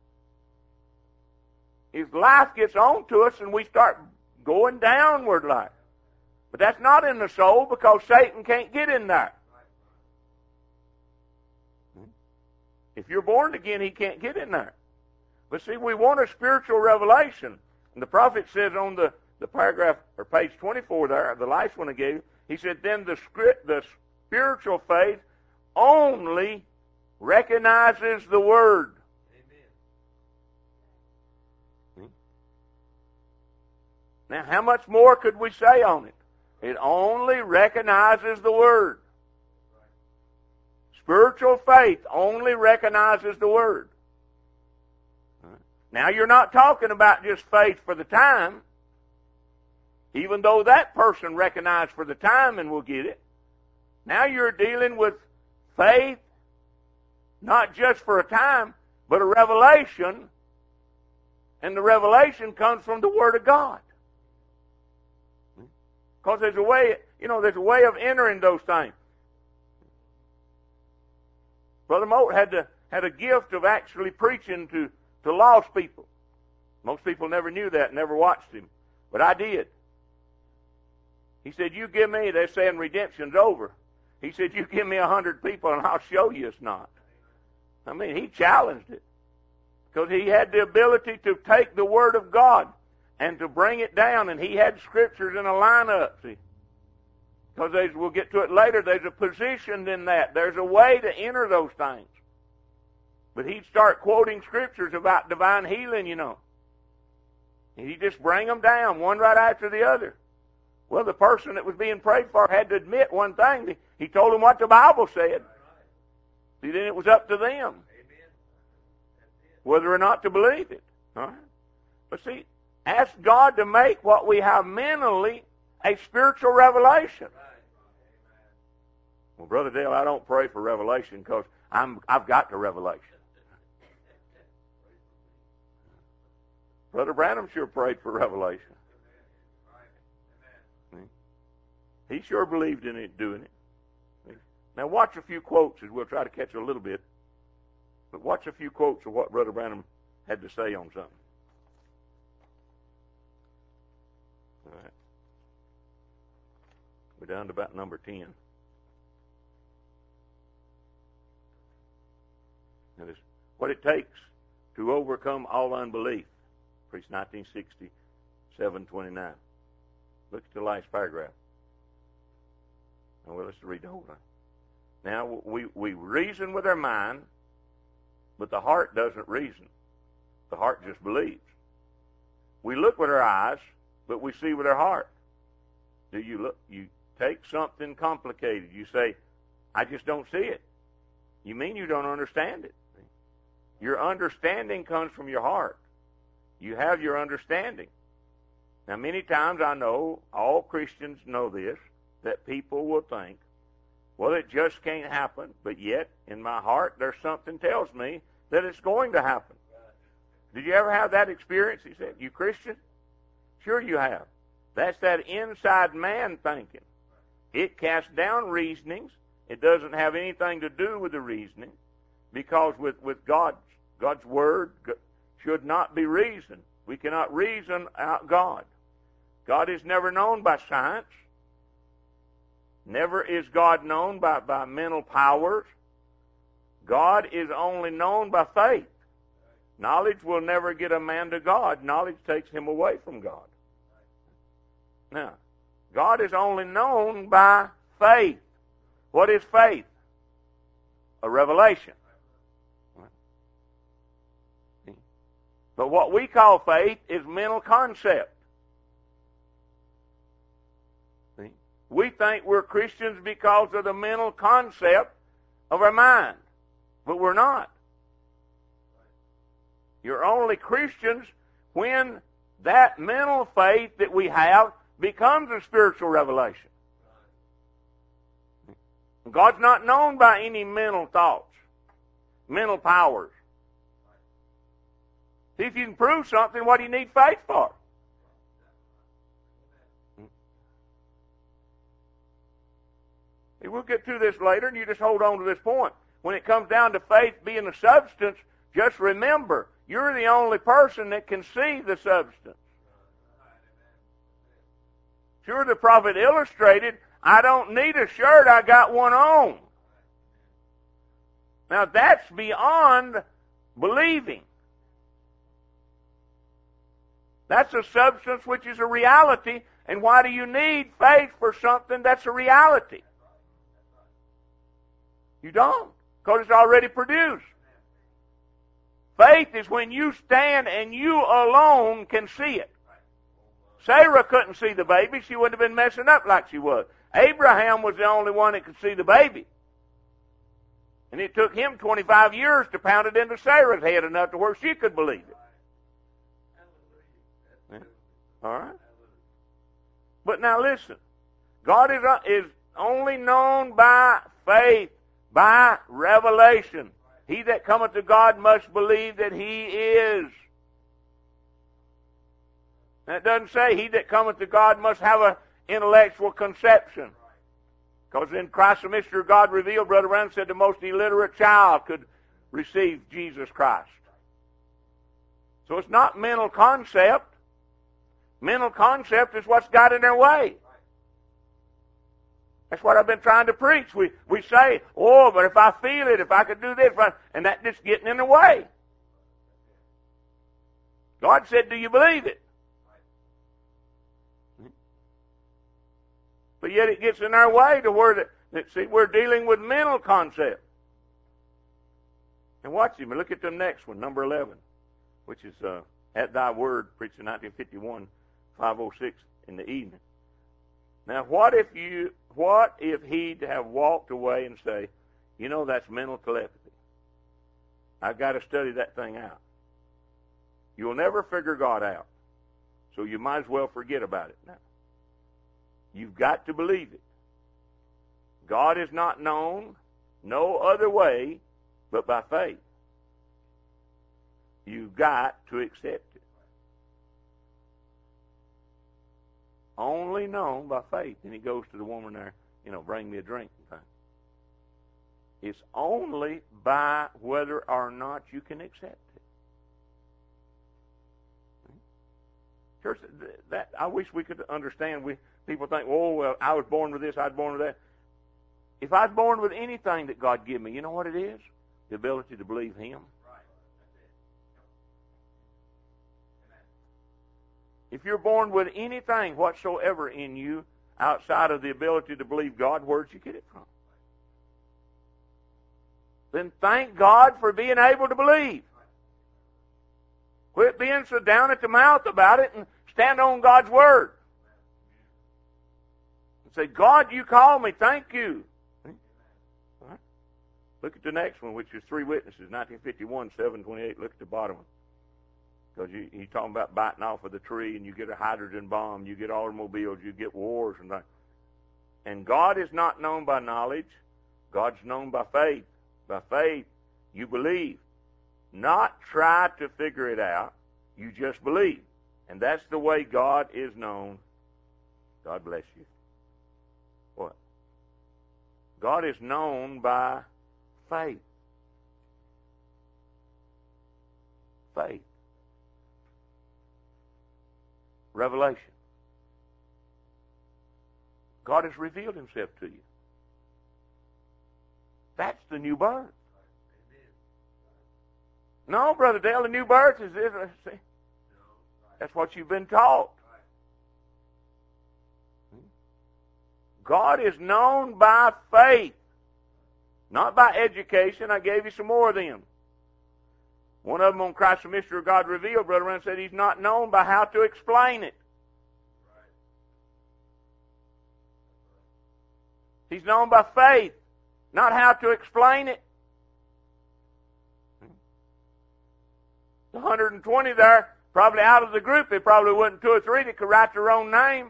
If life gets on to us and we start going downward like. But that's not in the soul, because Satan can't get in there. If you're born again, he can't get in there. But see, we want a spiritual revelation. And the prophet says on the, the paragraph, or page twenty-four there, the last one I gave, he said, then the, script, the spiritual faith only recognizes the Word. Amen. Now, how much more could we say on it? It only recognizes the Word. Spiritual faith only recognizes the Word. Now, you're not talking about just faith for the time, even though that person recognized for the time and will get it. Now you're dealing with faith, not just for a time, but a revelation, and the revelation comes from the Word of God. Because there's a way, you know, there's a way of entering those things. Brother Moat had the, had a gift of actually preaching to, to lost people. Most people never knew that, never watched him. But I did. He said, you give me, they're saying redemption's over. He said, you give me a hundred people and I'll show you it's not. I mean, he challenged it. Because he had the ability to take the Word of God and to bring it down, and he had scriptures in a lineup, see. Because we'll get to it later, there's a position in that. There's a way to enter those things. But he'd start quoting scriptures about divine healing, you know. And he'd just bring them down, one right after the other. Well, the person that was being prayed for had to admit one thing. He told them what the Bible said. See, then it was up to them whether or not to believe it. All right? But see, ask God to make what we have mentally a spiritual revelation. Well, Brother Dale, I don't pray for revelation because I'm, I've got the revelation. Brother Branham sure prayed for revelation. He sure believed in it, doing it. Now watch a few quotes as we'll try to catch a little bit. But watch a few quotes of what Brother Branham had to say on something. All right. We're down to about number ten. Now this, what it takes to overcome all unbelief. Preached nineteen sixty, seven twenty-nine. Look at the last paragraph. Well, let's read the whole thing. Now, we, we reason with our mind, but the heart doesn't reason. The heart just believes. We look with our eyes, but we see with our heart. Do you look? You take something complicated. You say, I just don't see it. You mean you don't understand it. Your understanding comes from your heart. You have your understanding. Now, many times I know, all Christians know this, that people will think, well, it just can't happen, but yet, in my heart, there's something tells me that it's going to happen. Did you ever have that experience? He said, you Christian? Sure you have. That's that inside man thinking. It casts down reasonings. It doesn't have anything to do with the reasoning, because with, with God's, God's Word should not be reasoned. We cannot reason out God. God is never known by science. Never is God known by, by mental powers. God is only known by faith. Knowledge will never get a man to God. Knowledge takes him away from God. Now, God is only known by faith. What is faith? A revelation. But what we call faith is mental concept. We think we're Christians because of the mental concept of our mind. But we're not. You're only Christians when that mental faith that we have becomes a spiritual revelation. God's not known by any mental thoughts, mental powers. See, if you can prove something, what do you need faith for? We'll get to this later, and you just hold on to this point. When it comes down to faith being a substance, just remember, you're the only person that can see the substance. Sure, the prophet illustrated, I don't need a shirt, I got one on. Now, that's beyond believing. That's a substance which is a reality, and why do you need faith for something that's a reality? You don't, because it's already produced. Faith is when you stand and you alone can see it. Sarah couldn't see the baby. She wouldn't have been messing up like she was. Abraham was the only one that could see the baby. And it took him twenty-five years to pound it into Sarah's head enough to where she could believe it. All right? But now listen. God is, uh, is only known by faith, by revelation. He that cometh to God must believe that He is. And it doesn't say he that cometh to God must have an intellectual conception. Because in Christ the Mystery God Revealed, Brother Brown said the most illiterate child could receive Jesus Christ. So it's not mental concept. Mental concept is what's got in their way. That's what I've been trying to preach. We we say, oh, but if I feel it, if I could do this, and that just getting in the way. God said, do you believe it? But yet it gets in our way to where, that, that, see, we're dealing with mental concept. And watch him. Look at the next one, number eleven, which is uh, At Thy Word, preached in nineteen fifty-one, five oh six in the evening. Now, what if you, what if he'd have walked away and say, you know, that's mental telepathy. I've got to study that thing out. You'll never figure God out. So you might as well forget about it now. You've got to believe it. God is not known no other way but by faith. You've got to accept it. Only known by faith. And he goes to the woman there, you know, bring me a drink and thing. It's only by whether or not you can accept it. Church, that I wish we could understand. We people think, oh, well, I was born with this, I was born with that. If I was born with anything that God gave me, you know what it is? The ability to believe Him. If you're born with anything whatsoever in you outside of the ability to believe God, where'd you get it from? Then thank God for being able to believe. Quit being so down at the mouth about it and stand on God's Word. And say, God, you called me. Thank you. All right. Look at the next one, which is three witnesses, nineteen fifty-one, seven twenty-eight. Look at the bottom one. Because you, he's talking about biting off of the tree, and you get a hydrogen bomb, you get automobiles, you get wars and things. And God is not known by knowledge. God's known by faith. By faith, you believe. Not try to figure it out. You just believe. And that's the way God is known. God bless you. What? God is known by faith. Faith. Revelation. God has revealed Himself to you. That's the new birth. No, Brother Dale, the new birth is this. See, that's what you've been taught. God is known by faith, not by education. I gave you some more of them. One of them on Christ the Mystery of God Revealed, Brother Rand said he's not known by how to explain it. He's known by faith, not how to explain it. The one hundred twenty there, probably out of the group, there probably wasn't two or three that could write their own name.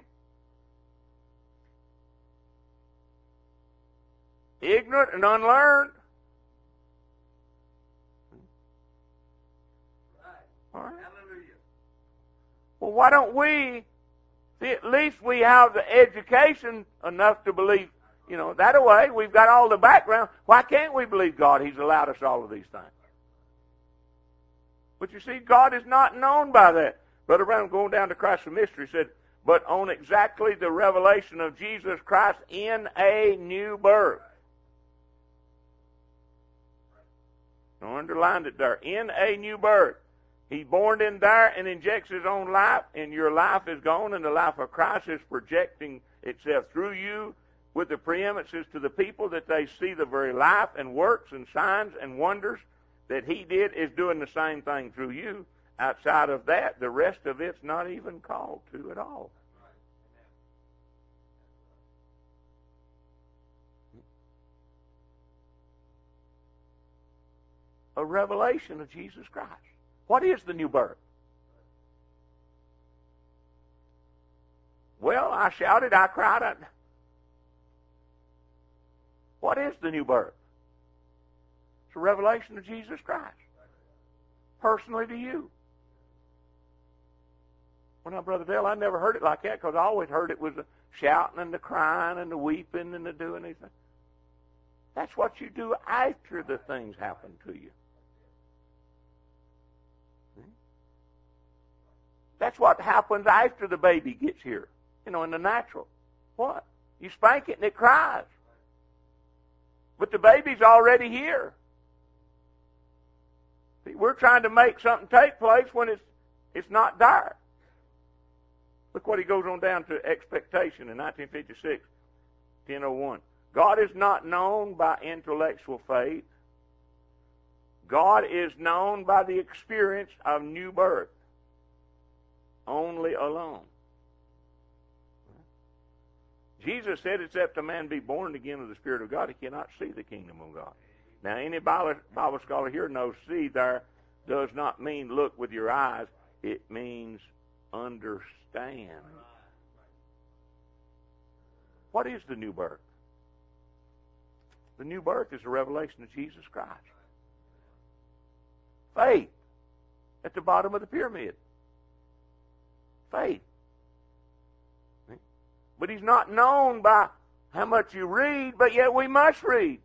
Ignorant and unlearned. All right. Hallelujah. Well, why don't we, see, at least we have the education enough to believe, you know, that way, we've got all the background. Why can't we believe God? He's allowed us all of these things. But you see, God is not known by that. Brother Branham, going down to Christ the Mystery, said, but on exactly the revelation of Jesus Christ in a new birth. I underlined it there. In a new birth. He's born in there and injects His own life, and your life is gone, and the life of Christ is projecting itself through you with the preeminences to the people that they see the very life and works and signs and wonders that He did is doing the same thing through you. Outside of that, the rest of it's not even called to at all. A revelation of Jesus Christ. What is the new birth? Well, I shouted, I cried. I... What is the new birth? It's a revelation of Jesus Christ. Personally to you. Well, now, Brother Dale, I never heard it like that because I always heard it was the shouting and the crying and the weeping and the doing anything. That's what you do after the things happen to you. That's what happens after the baby gets here. You know, in the natural. What? You spank it and it cries. But the baby's already here. See, we're trying to make something take place when it's it's not there. Look what he goes on down to expectation in nineteen fifty-six, ten oh one. God is not known by intellectual faith. God is known by the experience of new birth. Only alone. Jesus said, except a man be born again of the Spirit of God, he cannot see the kingdom of God. Now, any Bible, Bible scholar here knows see there does not mean look with your eyes. It means understand. What is the new birth? The new birth is a revelation of Jesus Christ. Faith at the bottom of the pyramid. Faith. But he's not known by how much you read, but yet we must read.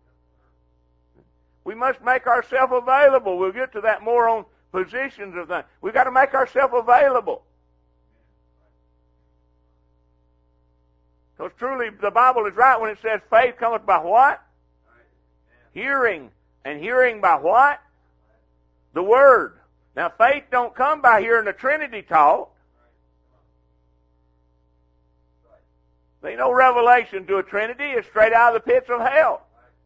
We must make ourselves available. We'll get to that more on positions of things. We've got to make ourselves available. Because truly the Bible is right when it says faith cometh by what? Hearing. And hearing by what? The Word. Now faith don't come by hearing the Trinity taught. There ain't no revelation to a Trinity. It's straight out of the pits of hell.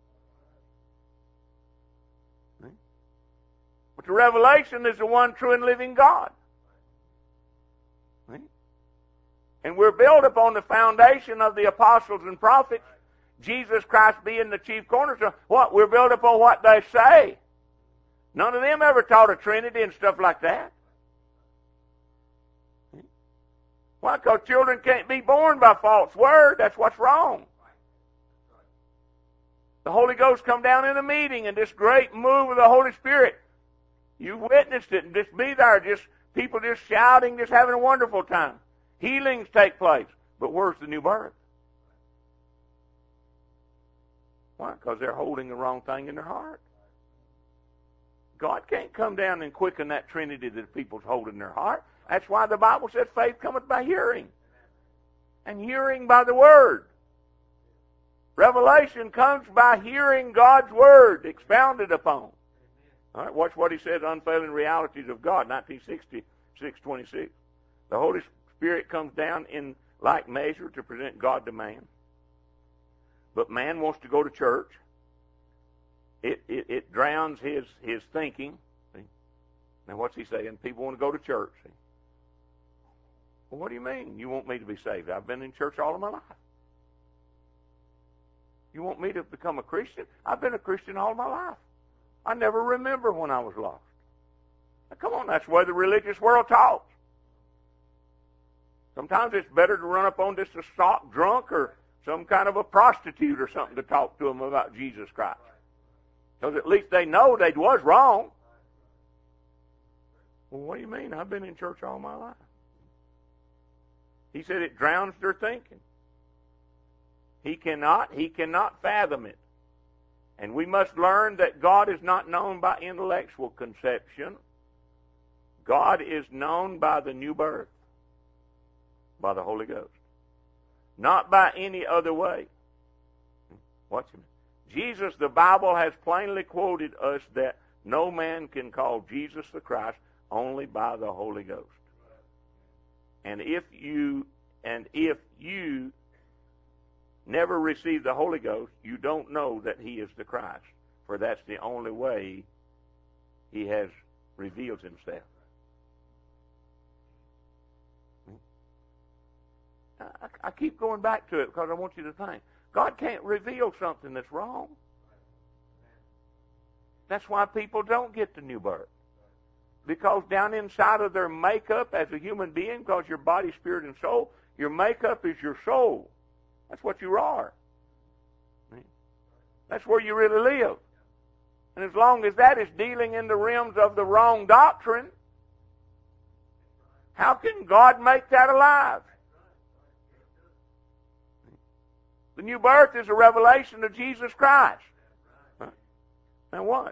But the revelation is the one true and living God. And we're built upon the foundation of the apostles and prophets, Jesus Christ being the chief cornerstone. What? We're built upon what they say. None of them ever taught a Trinity and stuff like that. Why? Because children can't be born by false word. That's what's wrong. The Holy Ghost come down in a meeting and this great move of the Holy Spirit. You witnessed it and just be there. Just people just shouting, just having a wonderful time. Healings take place. But where's the new birth? Why? Because they're holding the wrong thing in their heart. God can't come down and quicken that Trinity that people's holding in their heart. That's why the Bible said faith cometh by hearing. And hearing by the Word. Revelation comes by hearing God's Word expounded upon. All right, watch what he says, Unfailing Realities of God, nineteen sixty, six twenty-six. The Holy Spirit comes down in like measure to present God to man. But man wants to go to church. It, it, it drowns his, his thinking. See? Now what's he saying? People want to go to church. See? Well, what do you mean? You want me to be saved? I've been in church all of my life. You want me to become a Christian? I've been a Christian all my life. I never remember when I was lost. Now, come on, that's the way the religious world talks. Sometimes it's better to run up on just a stock drunk or some kind of a prostitute or something to talk to them about Jesus Christ. Because at least they know they was wrong. Well, what do you mean? I've been in church all my life. He said it drowns their thinking. He cannot, he cannot fathom it. And we must learn that God is not known by intellectual conception. God is known by the new birth, by the Holy Ghost. Not by any other way. Watch him. Jesus, the Bible has plainly quoted us that no man can call Jesus the Christ only by the Holy Ghost. And if you and if you never receive the Holy Ghost, you don't know that he is the Christ, for that's the only way he has revealed himself. I, I keep going back to it because I want you to think. God can't reveal something that's wrong. That's why people don't get the new birth. Because down inside of their makeup as a human being, because your body, spirit, and soul, Your makeup is your soul. That's what you are. That's where you really live. And as long as that is dealing in the realms of the wrong doctrine, how can God make that alive? The new birth is a revelation of Jesus Christ. Huh? Now watch.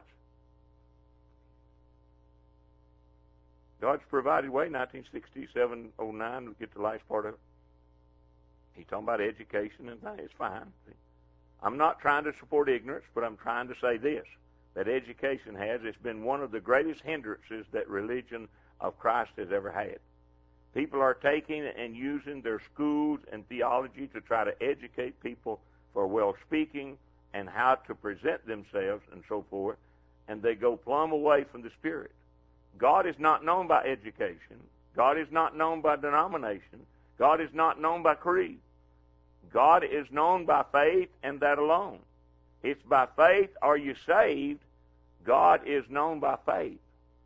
God's provided way, nineteen sixty-seven oh nine, we get the last part of it. He's talking about education and things. It's fine. I'm not trying to support ignorance, but I'm trying to say this, that education has, it's been one of the greatest hindrances that religion of Christ has ever had. People are taking and using their schools and theology to try to educate people for well-speaking and how to present themselves and so forth, and they go plumb away from the Spirit. God is not known by education. God is not known by denomination. God is not known by creed. God is known by faith and that alone. It's by faith are you saved. God is known by faith.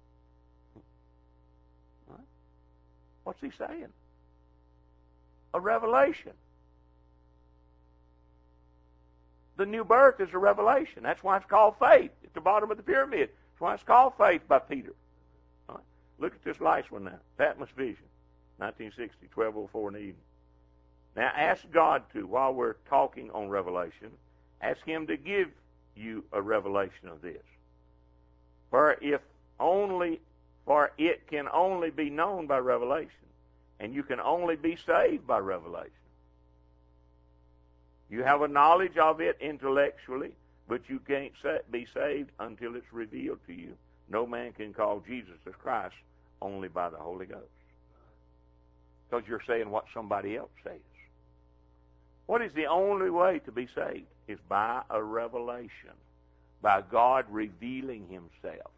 What? What's he saying? A revelation. The new birth is a revelation. That's why it's called faith. At the bottom of the pyramid. That's why it's called faith by Peter. Right. Look at this last one now. Patmos Vision, nineteen sixty, twelve oh four in the evening. Now ask God to, while we're talking on revelation, ask him to give you a revelation of this. For if only, for it can only be known by revelation, and you can only be saved by revelation. You have a knowledge of it intellectually, but you can't be saved until it's revealed to you. No man can call Jesus as Christ only by the Holy Ghost. Because you're saying what somebody else says. What is the only way to be saved? Is by a revelation. By God revealing himself.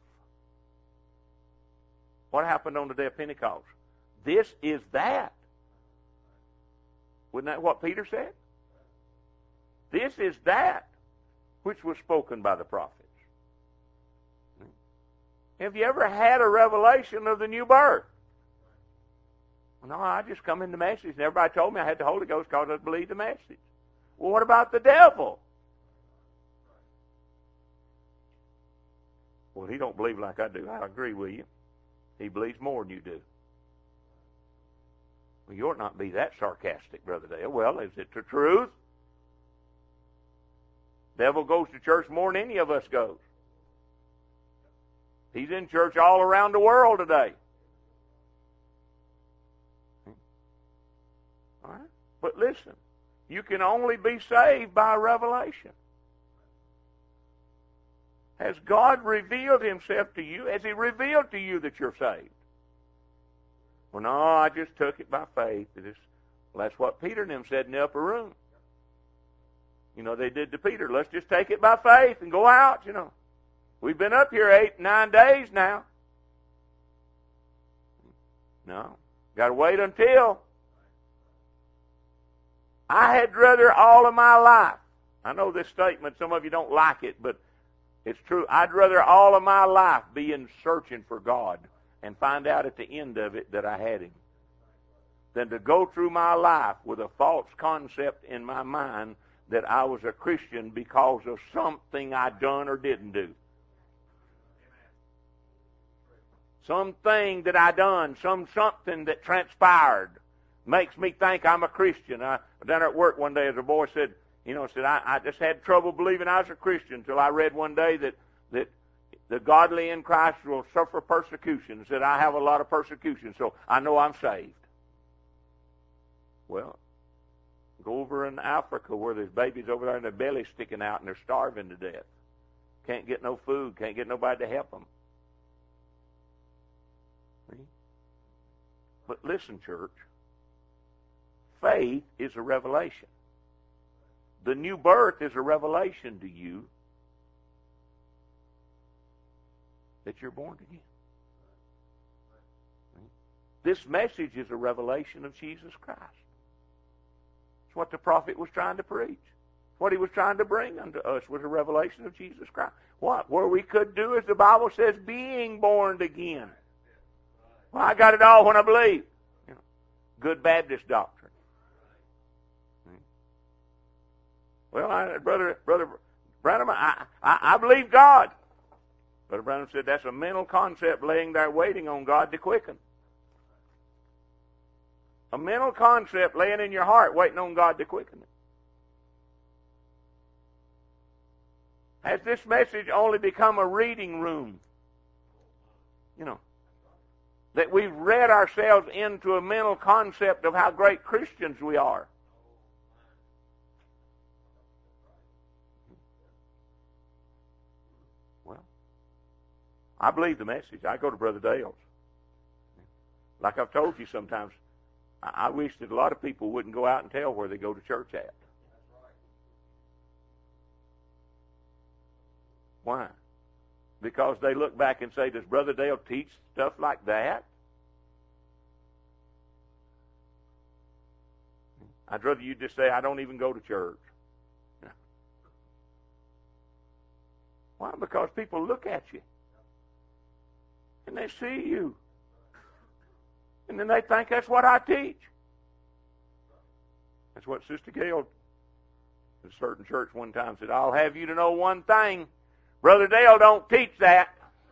What happened on the day of Pentecost? This is that. Wasn't that what Peter said? This is that which was spoken by the prophets. Have you ever had a revelation of the new birth? No, I just come in the message, and everybody told me I had the Holy Ghost because I believed the message. Well, what about the devil? Well, he don't believe like I do. I agree with you. He believes more than you do. Well, you ought not be that sarcastic, Brother Dale. Well, is it the truth? Devil goes to church more than any of us goes. He's in church all around the world today. All right? But listen, you can only be saved by revelation. Has God revealed himself to you? Has he revealed to you that you're saved? Well, no, I just took it by faith. It is, well, that's what Peter and them said in the upper room. You know, they did to Peter. Let's just take it by faith and go out, you know. We've been up here eight, nine days now. No. Got to wait until. I had rather all of my life. I know this statement, some of you don't like it, but it's true. I'd rather all of my life be in searching for God and find out at the end of it that I had him than to go through my life with a false concept in my mind that I was a Christian because of something I done or didn't do. Something that I done, some something that transpired makes me think I'm a Christian. I down at work one day as a boy said, you know, said I, I just had trouble believing I was a Christian until I read one day that, that the godly in Christ will suffer persecution. Said I have a lot of persecution, so I know I'm saved. Well, go over in Africa where there's babies over there and their bellies sticking out and they're starving to death. Can't get no food, can't get nobody to help them. But listen, church, faith is a revelation. The new birth is a revelation to you that you're born again. This message is a revelation of Jesus Christ. It's what the prophet was trying to preach. What he was trying to bring unto us was a revelation of Jesus Christ. What? Where we could do, as the Bible says, being born again. Well, I got it all when I believe. You know, good Baptist doctrine. Well, I, brother, brother Branham, I, I, I believe God. Brother Branham said that's a mental concept laying there waiting on God to quicken. A mental concept laying in your heart waiting on God to quicken it. Has this message only become a reading room? You know, that we've read ourselves into a mental concept of how great Christians we are. Well, I believe the message. I go to Brother Dale's. Like I've told you sometimes, I wish that a lot of people wouldn't go out and tell where they go to church at. Why? Because they look back and say, does Brother Dale teach stuff like that? I'd rather you just say, I don't even go to church. Why? Because people look at you. And they see you. And then they think that's what I teach. That's what Sister Gail in a certain church one time said, I'll have you to know one thing. Brother Dale don't teach that.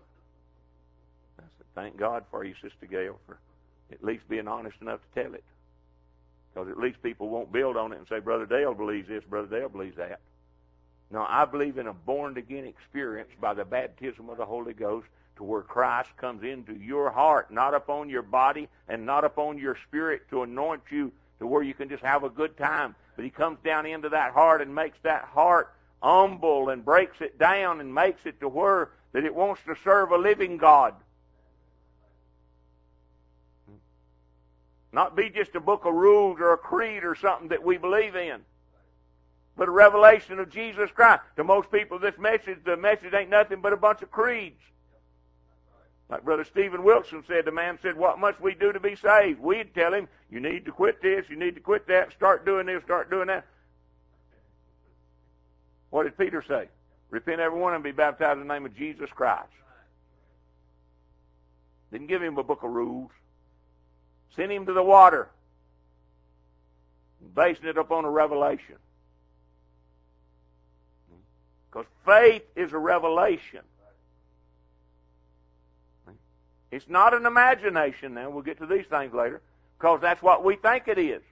I said, thank God for you, Sister Gail, for at least being honest enough to tell it. Because at least people won't build on it and say, Brother Dale believes this, Brother Dale believes that. No, I believe in a born-again experience by the baptism of the Holy Ghost to where Christ comes into your heart, not upon your body and not upon your spirit to anoint you to where you can just have a good time. But he comes down into that heart and makes that heart humble and breaks it down and makes it to where that it wants to serve a living God. Not be just a book of rules or a creed or something that we believe in, but a revelation of Jesus Christ. To most people, this message, the message ain't nothing but a bunch of creeds. Like Brother Stephen Wilson said, the man said, what must we do to be saved? We'd tell him, you need to quit this, you need to quit that, start doing this, start doing that. What did Peter say? Repent every one and be baptized in the name of Jesus Christ. Didn't give him a book of rules. Sent him to the water, basing it upon a revelation. Because faith is a revelation. It's not an imagination now. We'll get to these things later. Because that's what we think it is.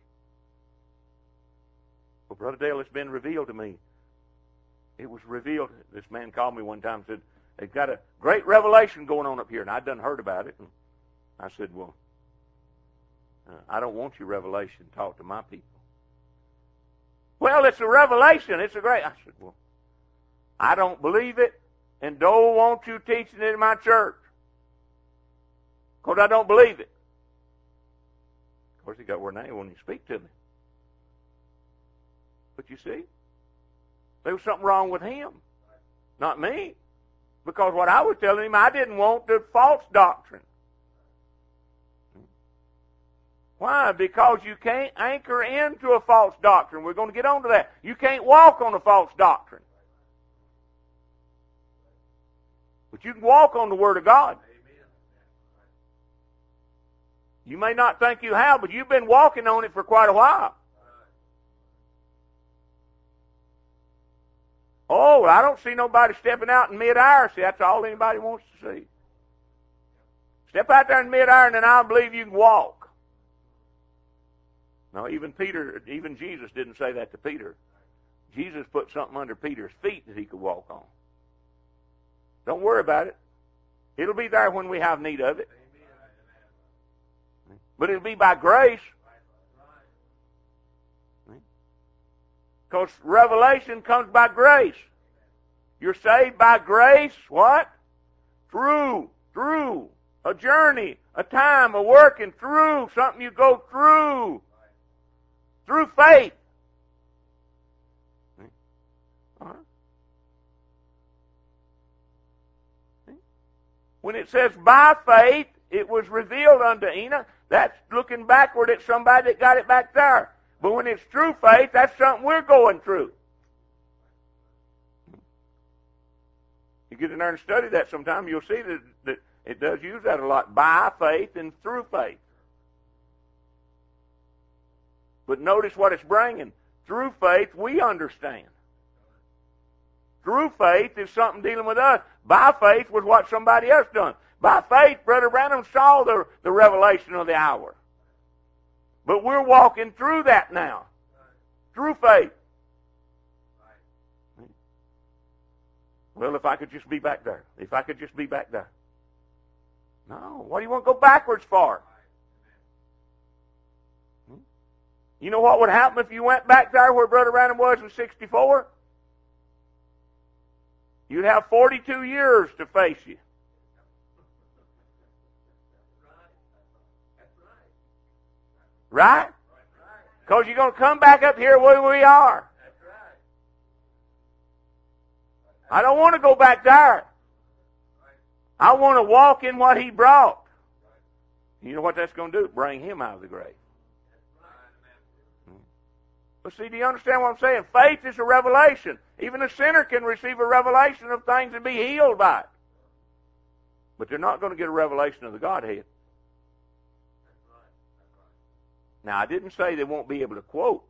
Well, Brother Dale, it's been revealed to me. It was revealed. This man called me one time and said, they've got a great revelation going on up here. And I'd done heard about it. And I said, well, uh, I don't want your revelation taught to my people. Well, it's a revelation. It's a great... I said, well, I don't believe it and don't want you teaching it in my church. Because I don't believe it. Of course, he got where now when you speak to me. But you see, there was something wrong with him, not me. Because what I was telling him, I didn't want the false doctrine. Why? Because you can't anchor into a false doctrine. We're going to get on to that. You can't walk on a false doctrine. But you can walk on the Word of God. You may not think you have, but you've been walking on it for quite a while. Oh, I don't see nobody stepping out in mid-air. See, that's all anybody wants to see. Step out there in mid-air and then I believe you can walk. No, even Peter, even Jesus didn't say that to Peter. Jesus put something under Peter's feet that he could walk on. Don't worry about it. It'll be there when we have need of it. But it'll be by grace. Because revelation comes by grace. You're saved by grace, what? Through, through, a journey, a time, a working through, something you go through. Through faith. All right. When it says by faith, it was revealed unto Enoch. That's looking backward at somebody that got it back there. But when it's true faith, that's something we're going through. You get in there and study that sometime, you'll see that, that it does use that a lot. By faith and through faith. But notice what it's bringing. Through faith, we understand. Through faith is something dealing with us. By faith was what somebody else done. By faith, Brother Branham saw the, the revelation of the hour. But we're walking through that now. Through faith. Well, if I could just be back there. If I could just be back there. No. What do you want to go backwards for? You know what would happen if you went back there where Brother Branham was in sixty-four? You'd have forty-two years to face you. Right? Because you're going to come back up here where we are. I don't want to go back there. I want to walk in what He brought. You know what that's going to do? Bring Him out of the grave. But see, do you understand what I'm saying? Faith is a revelation. Even a sinner can receive a revelation of things and be healed by it. But they're not going to get a revelation of the Godhead. Now, I didn't say they won't be able to quote.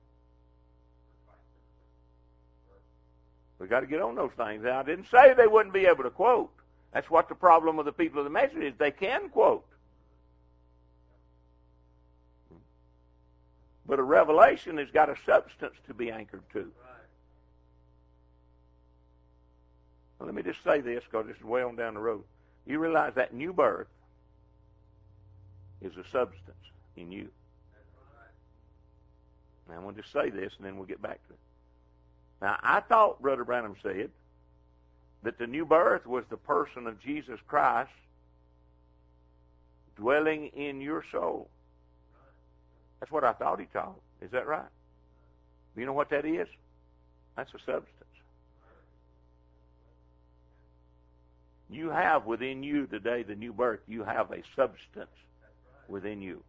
We've got to get on those things. Now, I didn't say they wouldn't be able to quote. That's what the problem of the people of the message is. They can quote. But a revelation has got a substance to be anchored to. Well, let me just say this, because this is way on down the road. You realize that new birth is a substance in you. Now, I want to just say this, and then we'll get back to it. Now, I thought Brother Branham said that the new birth was the person of Jesus Christ dwelling in your soul. That's what I thought he taught. Is that right? You know what that is? That's a substance. You have within you today the new birth. You have a substance within you.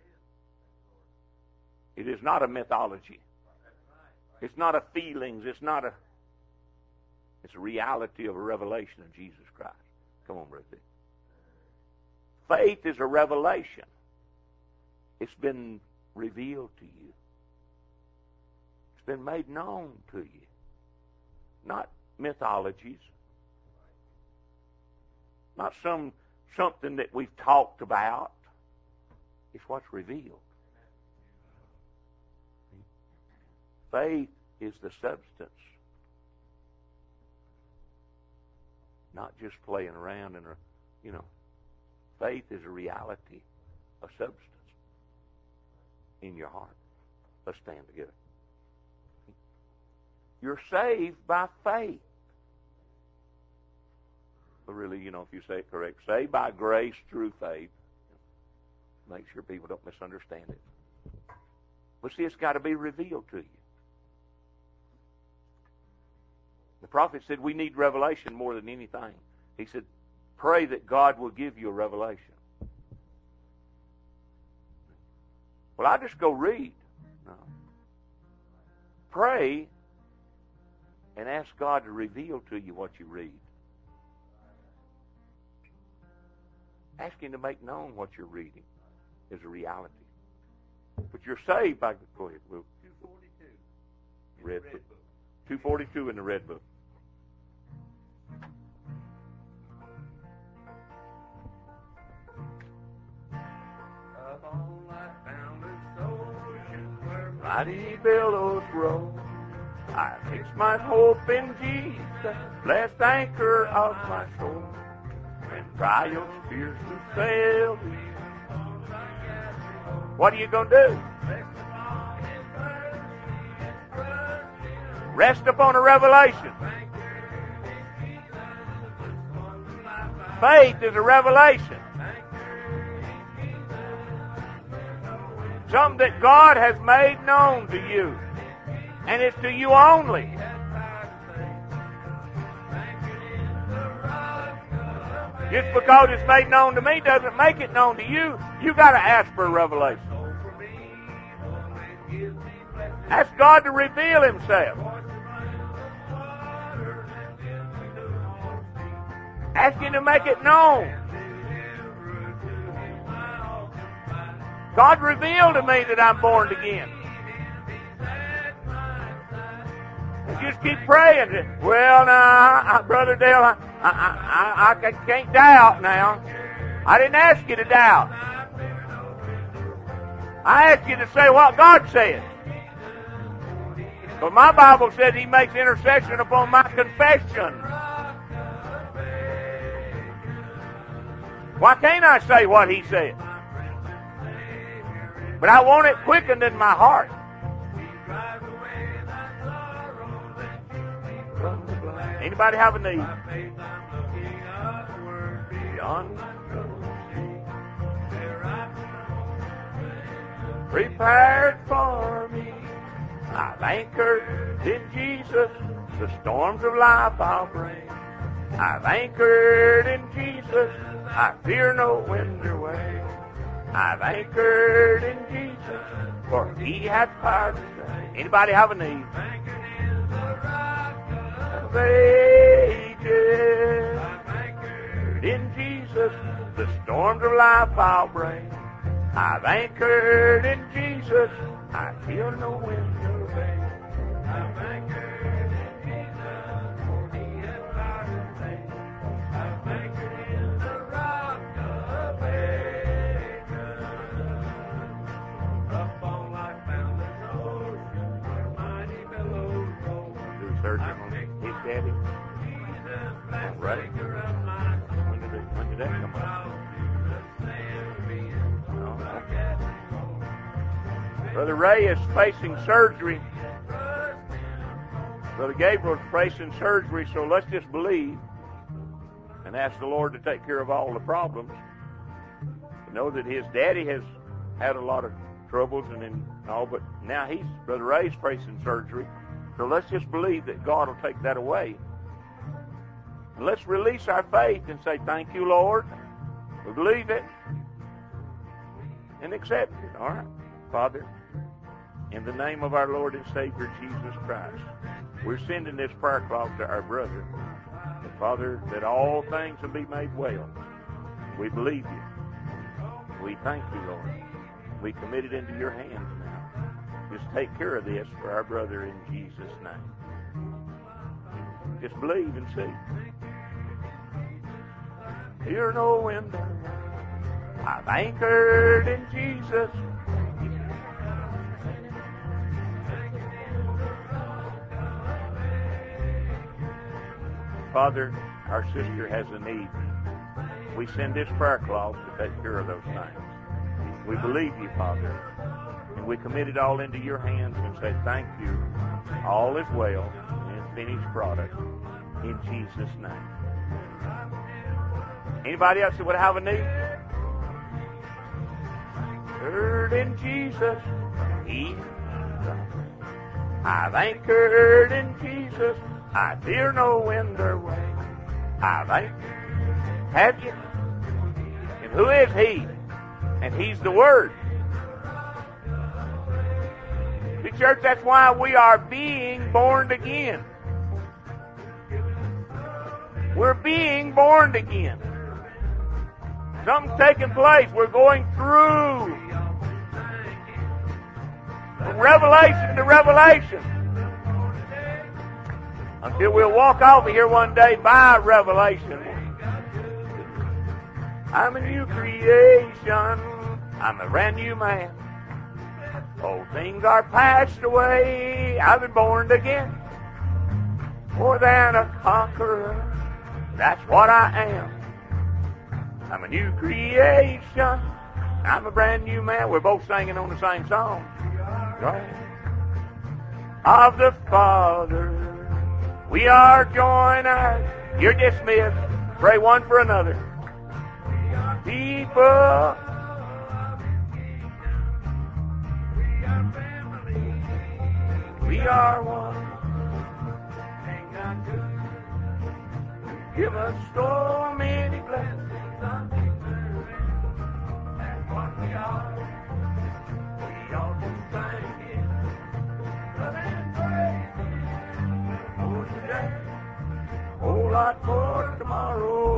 It is not a mythology. It's not a feelings. It's not a... It's a reality of a revelation of Jesus Christ. Come on, brother. Faith is a revelation. It's been revealed to you. It's been made known to you. Not mythologies. Not some something that we've talked about. It's what's revealed. Faith is the substance. Not just playing around in a, you know. Faith is a reality, a substance in your heart. Let's stand together. You're saved by faith. But really, you know, if you say it correct, saved by grace through faith. Make sure people don't misunderstand it. But see, it's got to be revealed to you. The prophet said we need revelation more than anything. He said, pray that God will give you a revelation. Well, I just go read. No. Pray and ask God to reveal to you what you read. Ask Him to make known what you're reading is a reality. But you're saved by... Go ahead, Will. two forty-two. Red book. two forty-two in the red book. Mighty billows roll. I fix my hope in Jesus, blessed anchor of my soul. When trials fierce and sail, what are you going to do? Rest upon a revelation. Faith is a revelation. Something that God has made known to you. And it's to you only. Just because it's made known to me doesn't make it known to you. You got to ask for a revelation. Ask God to reveal Himself. Ask Him to make it known. God revealed to me that I'm born again. just keep praying. Well, now, I, Brother Dale, I, I, I, I, I can't doubt now. I didn't ask you to doubt. I asked you to say what God said. But my Bible says He makes intercession upon my confession. Why can't I say what He said? But I want it quickened in my heart. Anybody have a need? Beyond prepared for me. I've anchored in Jesus. The storms of life I'll bring. I've anchored in Jesus. I fear no wind or wave. I've anchored in Jesus, for He hath power to save. Anybody have a need? Of ages. I've anchored in Jesus. The storms of life I'll bring. I've anchored in Jesus. I feel no wind or wave. I've anchored in Jesus, for He hath power to save. I've anchored in the rock of ages. Up on like boundless ocean, where mighty billows roll. Do surgery on his daddy. All right. When did, it, when did that come up? Brother Ray is facing surgery. Brother Gabriel is facing surgery, so let's just believe and ask the Lord to take care of all the problems. We know that his daddy has had a lot of troubles and, and all, but now he's, Brother Ray's facing surgery. So let's just believe that God will take that away. And let's release our faith and say, thank you, Lord. We believe it and accept it. All right, Father. In the name of our Lord and Savior, Jesus Christ, we're sending this prayer cloth to our brother. And Father, that all things will be made well. We believe you. We thank you, Lord. We commit it into your hands now. Just take care of this for our brother in Jesus' name. Just believe and see. Fear no wind. I've anchored in Jesus. Father, our sister has a need. We send this prayer cloth to take care of those things. We believe you, Father, and we commit it all into your hands and say thank you. All is well in finished product in Jesus' name. Anybody else that would have a need? Anchored in Jesus, He. I've anchored in Jesus. I fear no wind or wave. I've anchored. Have you? And who is He? And He's the Word. See, church, that's why we are being born again. We're being born again. Something's taking place. We're going through from revelation to revelation until we'll walk off of here one day by revelation. I'm a new creation. I'm a brand new man. Old things are passed away. I've been born again. More than a conqueror. That's what I am. I'm a new creation. I'm a brand new man. We're both singing on the same song. Right? Of the Father, we are joined. You're dismissed. Pray one for another. People, we are one. Give us so many blessings. And what we are, we ought to thank Him. Love and praise Him for today. A whole lot for tomorrow.